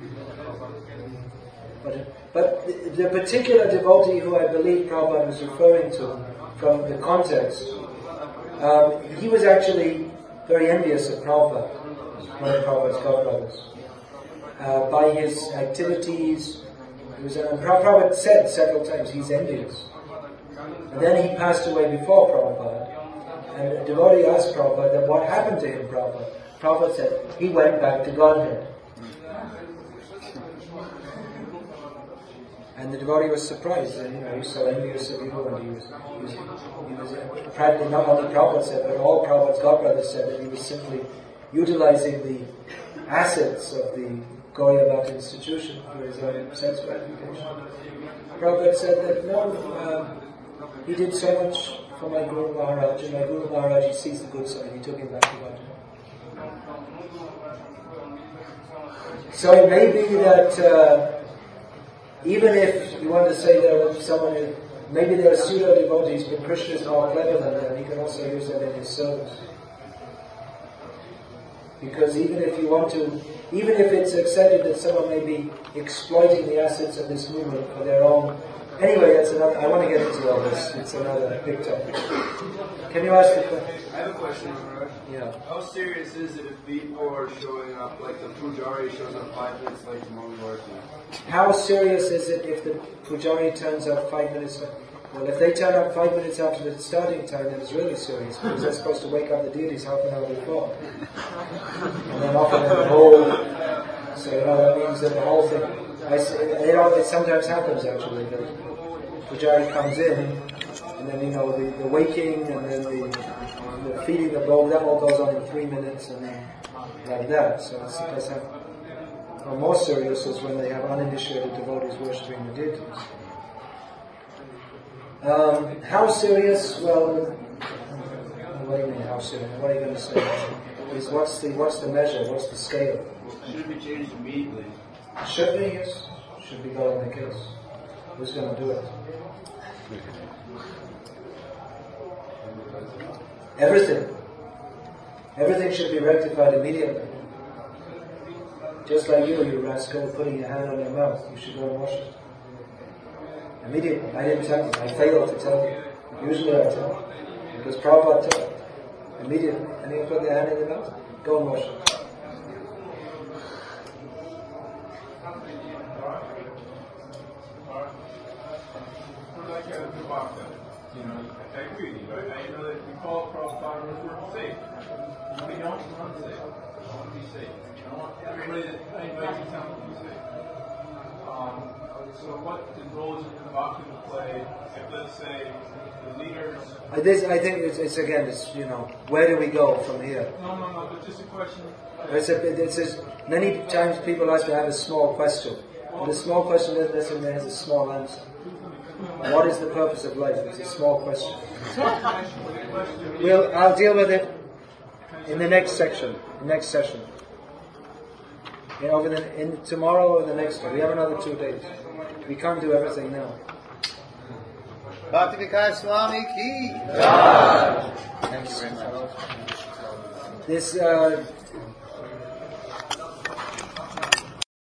But, but the, the particular devotee who I believe Prabhupada was referring to from the context, um, he was actually very envious of Prabhupada, one of Prabhupada's godbrothers. Uh, by his activities, he was, uh, Prabhupada said several times he's envious. And then he passed away before Prabhupada. And a devotee asked Prabhupada that what happened to him, Prabhupada. Prabhupada said, he went back to Godhead. And the devotee was surprised, and you know, he was so envious of you, and he was, he was, he was uh, practically not only Prabhupada said, but all Prabhupada's godbrothers said that he was simply utilizing the assets of the Gauriya Bhakti institution for his own sense gratification. Prabhupada said that no, um, he did so much for my Guru Maharaj, and my Guru Maharaj, he sees the good side, he took him back to Bhakti. So it may be that uh, even if you want to say there was someone who, maybe there are pseudo devotees, but Krishna is more clever than them, he can also use them in his service. Because even if you want to, even if it's accepted that someone may be exploiting the assets of this movement for their own, anyway, that's another, I want to get into all this, it's another big topic. Can you ask the question? I have a question, Maharaj. Yeah. How serious is it if people are showing up, like the Pujari shows up five minutes late to Mangalarti? How serious is it if the Pujari turns up five minutes late? Well, if they turn up five minutes after the starting time, then it's really serious, because they're supposed to wake up the deities half an hour before. And then often the whole, so you know, that means that the whole thing, I say, you know, it sometimes happens actually, that Pujari comes in, and then, you know, the, the waking, and then the, the feeding the bowl, that all goes on in three minutes, and then like that. So it's supposed to have, or more serious is when they have uninitiated devotees worshipping the deities. Um, how serious? Well, what do you mean how serious? What are you going to say? Is what's the what's the measure? What's the scale? Should it be changed immediately? Should be, yes. Should be going in the case. Who's going to do it? Everything. Everything should be rectified immediately. Just like you, you rascal, putting your hand on your mouth. You should go and wash it. Immediately. I didn't tell you. I failed to tell you. Usually I tell you. Because Prabhupada told you. Immediately. And you put their hand in your mouth. Go and wash it. You know, I agree with you, but I know that we call Prabhupada we're safe. We don't run safe. We want to be safe. We don't want everybody that invites you to be safe. Um, so what role is it the Bhakti to play if, let's say, the leaders... I, this, I think it's, it's again, it's, you know, where do we go from here? No, no, no, but just a question. It's a, it's a, many times people ask me, I have a small question. And the small question doesn't necessarily has a small answer. What is the purpose of life? It's a small question. We'll, I'll deal with it in the next section, the next session. You know, over the, in tomorrow or the next one. We have another two days. We can't do everything now. Bhakti Vikas Swami ki Jai. Thank you very much. This. Uh,